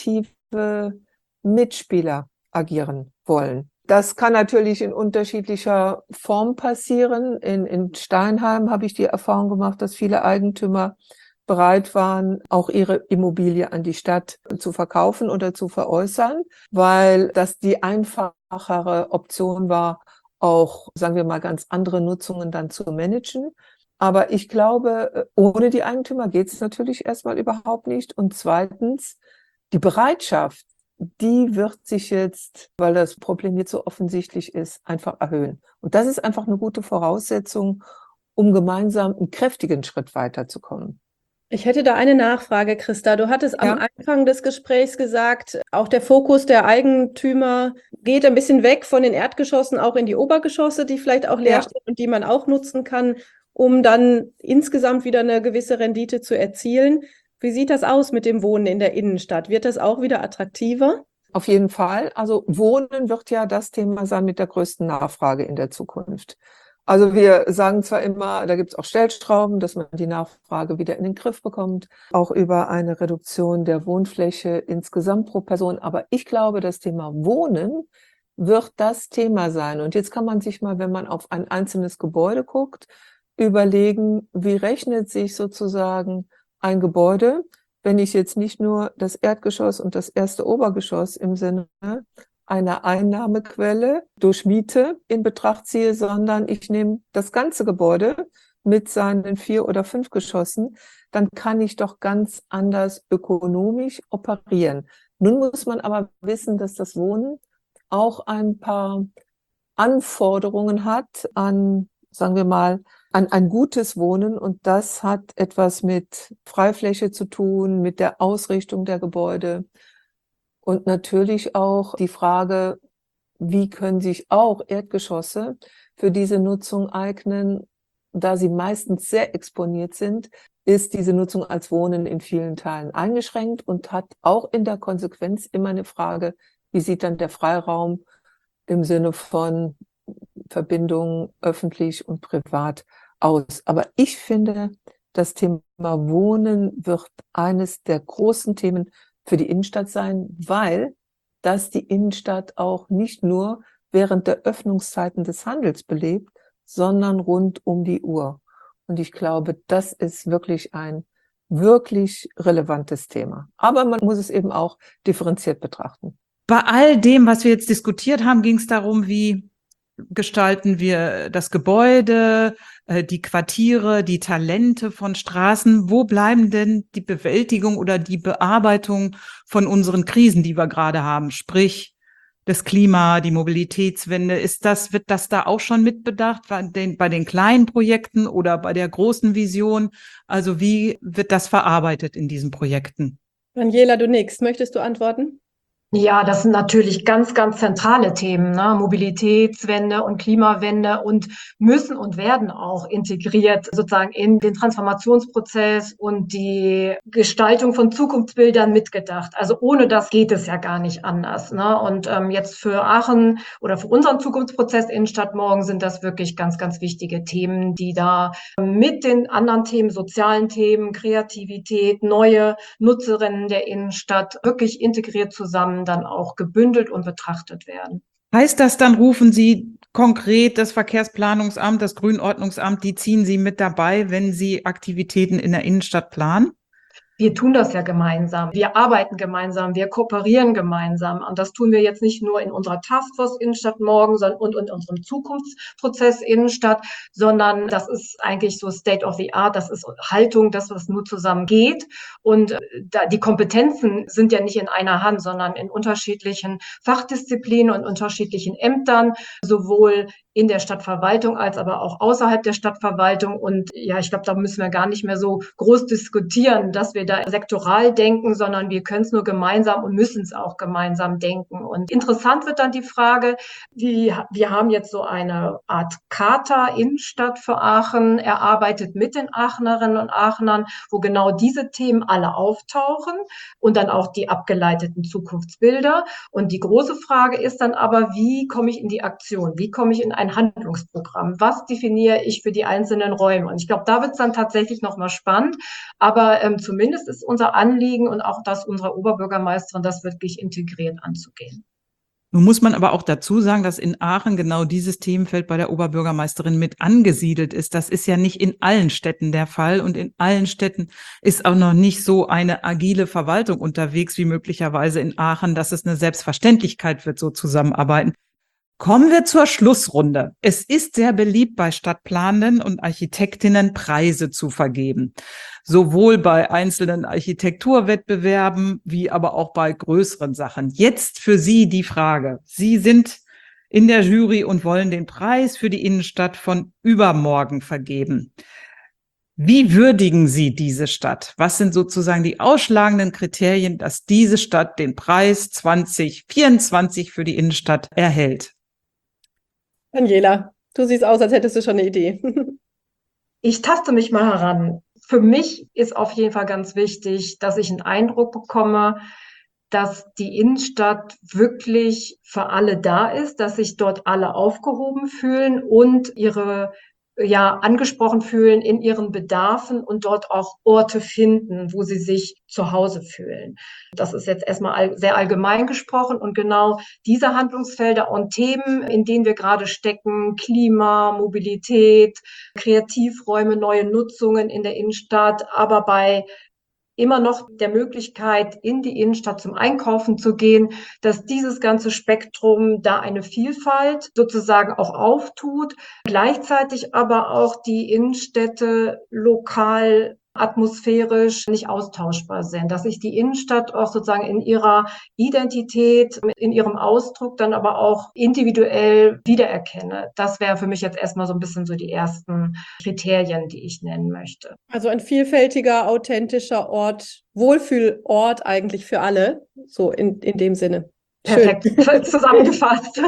aktive Mitspieler agieren wollen. Das kann natürlich in unterschiedlicher Form passieren. In Steinheim habe ich die Erfahrung gemacht, dass viele Eigentümer bereit waren, auch ihre Immobilie an die Stadt zu verkaufen oder zu veräußern, weil das die einfachere Option war, auch, sagen wir mal, ganz andere Nutzungen dann zu managen. Aber ich glaube, ohne die Eigentümer geht es natürlich erstmal überhaupt nicht. Und zweitens, die Bereitschaft, die wird sich jetzt, weil das Problem jetzt so offensichtlich ist, einfach erhöhen. Und das ist einfach eine gute Voraussetzung, um gemeinsam einen kräftigen Schritt weiterzukommen. Ich hätte da eine Nachfrage, Christa. Du hattest am Ja. Anfang des Gesprächs gesagt, auch der Fokus der Eigentümer geht ein bisschen weg von den Erdgeschossen auch in die Obergeschosse, die vielleicht auch leer Ja. stehen und die man auch nutzen kann, um dann insgesamt wieder eine gewisse Rendite zu erzielen. Wie sieht das aus mit dem Wohnen in der Innenstadt? Wird das auch wieder attraktiver? Auf jeden Fall. Also Wohnen wird ja das Thema sein mit der größten Nachfrage in der Zukunft. Also wir sagen zwar immer, da gibt es auch Stellschrauben, dass man die Nachfrage wieder in den Griff bekommt, auch über eine Reduktion der Wohnfläche insgesamt pro Person. Aber ich glaube, das Thema Wohnen wird das Thema sein. Und jetzt kann man sich mal, wenn man auf ein einzelnes Gebäude guckt, überlegen, wie rechnet sich sozusagen ein Gebäude, wenn ich jetzt nicht nur das Erdgeschoss und das erste Obergeschoss im Sinne einer Einnahmequelle durch Miete in Betracht ziehe, sondern ich nehme das ganze Gebäude mit seinen 4 oder 5 Geschossen, dann kann ich doch ganz anders ökonomisch operieren. Nun muss man aber wissen, dass das Wohnen auch ein paar Anforderungen hat an, sagen wir mal, an ein gutes Wohnen, und das hat etwas mit Freifläche zu tun, mit der Ausrichtung der Gebäude. Und natürlich auch die Frage, wie können sich auch Erdgeschosse für diese Nutzung eignen? Da sie meistens sehr exponiert sind, ist diese Nutzung als Wohnen in vielen Teilen eingeschränkt und hat auch in der Konsequenz immer eine Frage, wie sieht dann der Freiraum im Sinne von Verbindung öffentlich und privat aus. Aber ich finde, das Thema Wohnen wird eines der großen Themen für die Innenstadt sein, weil das die Innenstadt auch nicht nur während der Öffnungszeiten des Handels belebt, sondern rund um die Uhr. Und ich glaube, das ist wirklich ein wirklich relevantes Thema. Aber man muss es eben auch differenziert betrachten. Bei all dem, was wir jetzt diskutiert haben, ging es darum, wie gestalten wir das Gebäude, die Quartiere, die Talente von Straßen. Wo bleiben denn die Bewältigung oder die Bearbeitung von unseren Krisen, die wir gerade haben? Sprich, das Klima, die Mobilitätswende. Wird das da auch schon mitbedacht bei den kleinen Projekten oder bei der großen Vision? Also wie wird das verarbeitet in diesen Projekten? Daniela, du nix. Möchtest du antworten? Ja, das sind natürlich ganz, ganz zentrale Themen, ne? Mobilitätswende und Klimawende, und müssen und werden auch integriert sozusagen in den Transformationsprozess und die Gestaltung von Zukunftsbildern mitgedacht. Also ohne das geht es ja gar nicht anders, ne? Und jetzt für Aachen oder für unseren Zukunftsprozess Innenstadt morgen sind das wirklich ganz, ganz wichtige Themen, die da mit den anderen Themen, sozialen Themen, Kreativität, neue Nutzerinnen der Innenstadt wirklich integriert zusammen dann auch gebündelt und betrachtet werden. Heißt das dann, rufen Sie konkret das Verkehrsplanungsamt, das Grünordnungsamt, die ziehen Sie mit dabei, wenn Sie Aktivitäten in der Innenstadt planen? Wir tun das ja gemeinsam. Wir arbeiten gemeinsam, wir kooperieren gemeinsam. Und das tun wir jetzt nicht nur in unserer Taskforce Innenstadt morgen und in unserem Zukunftsprozess Innenstadt, sondern das ist eigentlich so State of the Art, das ist Haltung, das, was nur zusammen geht. Und die Kompetenzen sind ja nicht in einer Hand, sondern in unterschiedlichen Fachdisziplinen und unterschiedlichen Ämtern, sowohl in der Stadtverwaltung als aber auch außerhalb der Stadtverwaltung. Und ja, ich glaube, da müssen wir gar nicht mehr so groß diskutieren, dass wir da sektoral denken, sondern wir können es nur gemeinsam und müssen es auch gemeinsam denken. Und interessant wird dann die Frage, wir haben jetzt so eine Art Charta Innenstadt für Aachen erarbeitet mit den Aachenerinnen und Aachenern, wo genau diese Themen alle auftauchen und dann auch die abgeleiteten Zukunftsbilder. Und die große Frage ist dann aber, wie komme ich in die Aktion? Wie komme ich in ein Handlungsprogramm? Was definiere ich für die einzelnen Räume? Und ich glaube, da wird es dann tatsächlich nochmal spannend. Aber zumindest ist unser Anliegen und auch das unserer Oberbürgermeisterin, das wirklich integriert anzugehen. Nun muss man aber auch dazu sagen, dass in Aachen genau dieses Themenfeld bei der Oberbürgermeisterin mit angesiedelt ist. Das ist ja nicht in allen Städten der Fall und in allen Städten ist auch noch nicht so eine agile Verwaltung unterwegs wie möglicherweise in Aachen, dass es eine Selbstverständlichkeit wird, so zusammenarbeiten. Kommen wir zur Schlussrunde. Es ist sehr beliebt, bei Stadtplanenden und Architektinnen Preise zu vergeben. Sowohl bei einzelnen Architekturwettbewerben wie aber auch bei größeren Sachen. Jetzt für Sie die Frage. Sie sind in der Jury und wollen den Preis für die Innenstadt von übermorgen vergeben. Wie würdigen Sie diese Stadt? Was sind sozusagen die ausschlagenden Kriterien, dass diese Stadt den Preis 2024 für die Innenstadt erhält? Daniela, du siehst aus, als hättest du schon eine Idee. Ich taste mich mal heran. Für mich ist auf jeden Fall ganz wichtig, dass ich einen Eindruck bekomme, dass die Innenstadt wirklich für alle da ist, dass sich dort alle aufgehoben fühlen und ihre angesprochen fühlen in ihren Bedarfen und dort auch Orte finden, wo sie sich zu Hause fühlen. Das ist jetzt erstmal sehr allgemein gesprochen und genau diese Handlungsfelder und Themen, in denen wir gerade stecken, Klima, Mobilität, Kreativräume, neue Nutzungen in der Innenstadt, aber bei immer noch der Möglichkeit, in die Innenstadt zum Einkaufen zu gehen, dass dieses ganze Spektrum da eine Vielfalt sozusagen auch auftut, gleichzeitig aber auch die Innenstädte lokal atmosphärisch nicht austauschbar sind, dass ich die Innenstadt auch sozusagen in ihrer Identität, in ihrem Ausdruck dann aber auch individuell wiedererkenne. Das wäre für mich jetzt erstmal so ein bisschen so die ersten Kriterien, die ich nennen möchte. Also ein vielfältiger, authentischer Ort, Wohlfühlort eigentlich für alle, so in dem Sinne. Perfekt, zusammengefasst.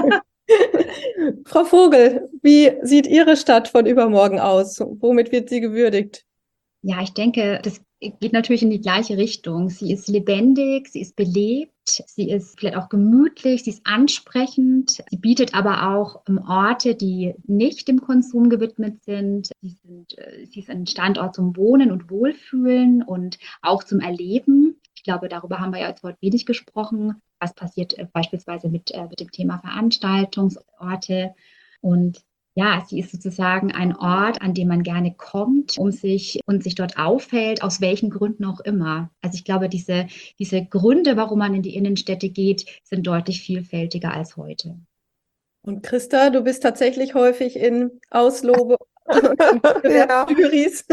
Frau Vogel, wie sieht Ihre Stadt von übermorgen aus? Womit wird sie gewürdigt? Ja, ich denke, das geht natürlich in die gleiche Richtung. Sie ist lebendig, sie ist belebt, sie ist vielleicht auch gemütlich, sie ist ansprechend. Sie bietet aber auch Orte, die nicht dem Konsum gewidmet sind. Sie ist ein Standort zum Wohnen und Wohlfühlen und auch zum Erleben. Ich glaube, darüber haben wir ja jetzt heute wenig gesprochen. Was passiert beispielsweise mit dem Thema Veranstaltungsorte und ja, sie ist sozusagen ein Ort, an dem man gerne kommt, und sich dort aufhält, aus welchen Gründen auch immer. Also ich glaube, diese Gründe, warum man in die Innenstädte geht, sind deutlich vielfältiger als heute. Und Christa, du bist tatsächlich häufig in Auslobe Ja. Jurys.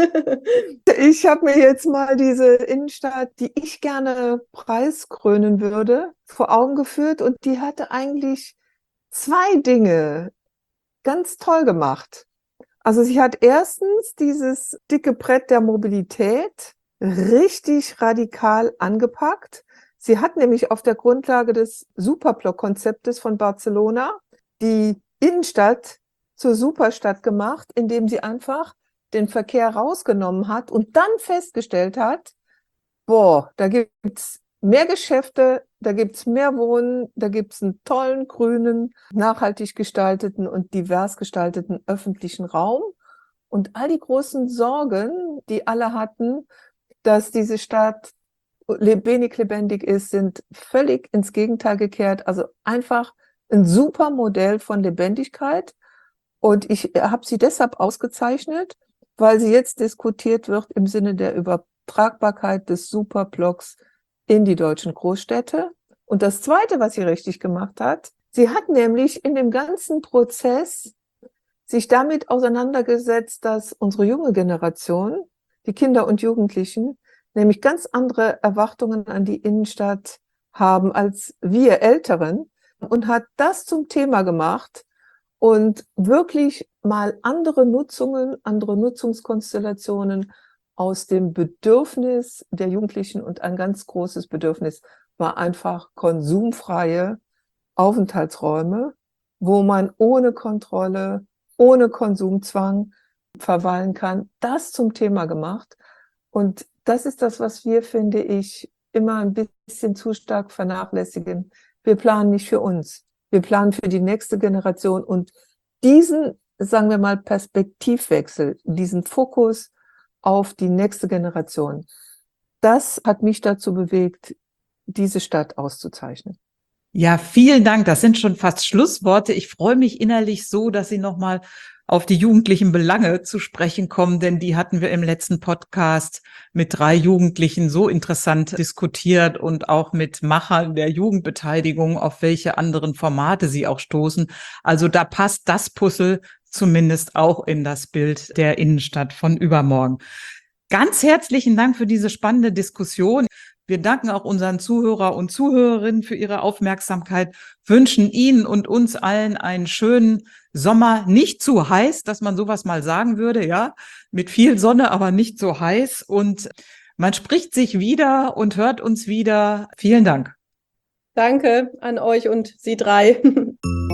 Ich habe mir jetzt mal diese Innenstadt, die ich gerne preiskrönen würde, vor Augen geführt und die hatte eigentlich 2 Dinge ganz toll gemacht. Also sie hat erstens dieses dicke Brett der Mobilität richtig radikal angepackt. Sie hat nämlich auf der Grundlage des Superblock-Konzeptes von Barcelona die Innenstadt zur Superstadt gemacht, indem sie einfach den Verkehr rausgenommen hat und dann festgestellt hat, boah, da gibt's mehr Geschäfte, da gibt's mehr Wohnen, da gibt's einen tollen, grünen, nachhaltig gestalteten und divers gestalteten öffentlichen Raum. Und all die großen Sorgen, die alle hatten, dass diese Stadt wenig lebendig ist, sind völlig ins Gegenteil gekehrt. Also einfach ein super Modell von Lebendigkeit. Und ich habe sie deshalb ausgezeichnet, weil sie jetzt diskutiert wird im Sinne der Übertragbarkeit des Superblocks in die deutschen Großstädte. Und das Zweite, was sie richtig gemacht hat, sie hat nämlich in dem ganzen Prozess sich damit auseinandergesetzt, dass unsere junge Generation, die Kinder und Jugendlichen, nämlich ganz andere Erwartungen an die Innenstadt haben als wir Älteren und hat das zum Thema gemacht. und wirklich mal andere Nutzungen, andere Nutzungskonstellationen aus dem Bedürfnis der Jugendlichen, und ein ganz großes Bedürfnis war einfach konsumfreie Aufenthaltsräume, wo man ohne Kontrolle, ohne Konsumzwang verweilen kann, das zum Thema gemacht. Und das ist das, was wir, finde ich, immer ein bisschen zu stark vernachlässigen. Wir planen nicht für uns. Wir planen für die nächste Generation. Und diesen, sagen wir mal, Perspektivwechsel, diesen Fokus auf die nächste Generation, das hat mich dazu bewegt, diese Stadt auszuzeichnen. Ja, vielen Dank. Das sind schon fast Schlussworte. Ich freue mich innerlich so, dass Sie nochmal auf die jugendlichen Belange zu sprechen kommen, denn die hatten wir im letzten Podcast mit 3 Jugendlichen so interessant diskutiert und auch mit Machern der Jugendbeteiligung, auf welche anderen Formate sie auch stoßen. Also da passt das Puzzle zumindest auch in das Bild der Innenstadt von übermorgen. Ganz herzlichen Dank für diese spannende Diskussion. Wir danken auch unseren Zuhörer und Zuhörerinnen für ihre Aufmerksamkeit, wünschen Ihnen und uns allen einen schönen Sommer, nicht zu heiß, dass man sowas mal sagen würde, ja, mit viel Sonne, aber nicht so heiß. Und man spricht sich wieder und hört uns wieder. Vielen Dank. Danke an euch und Sie 3.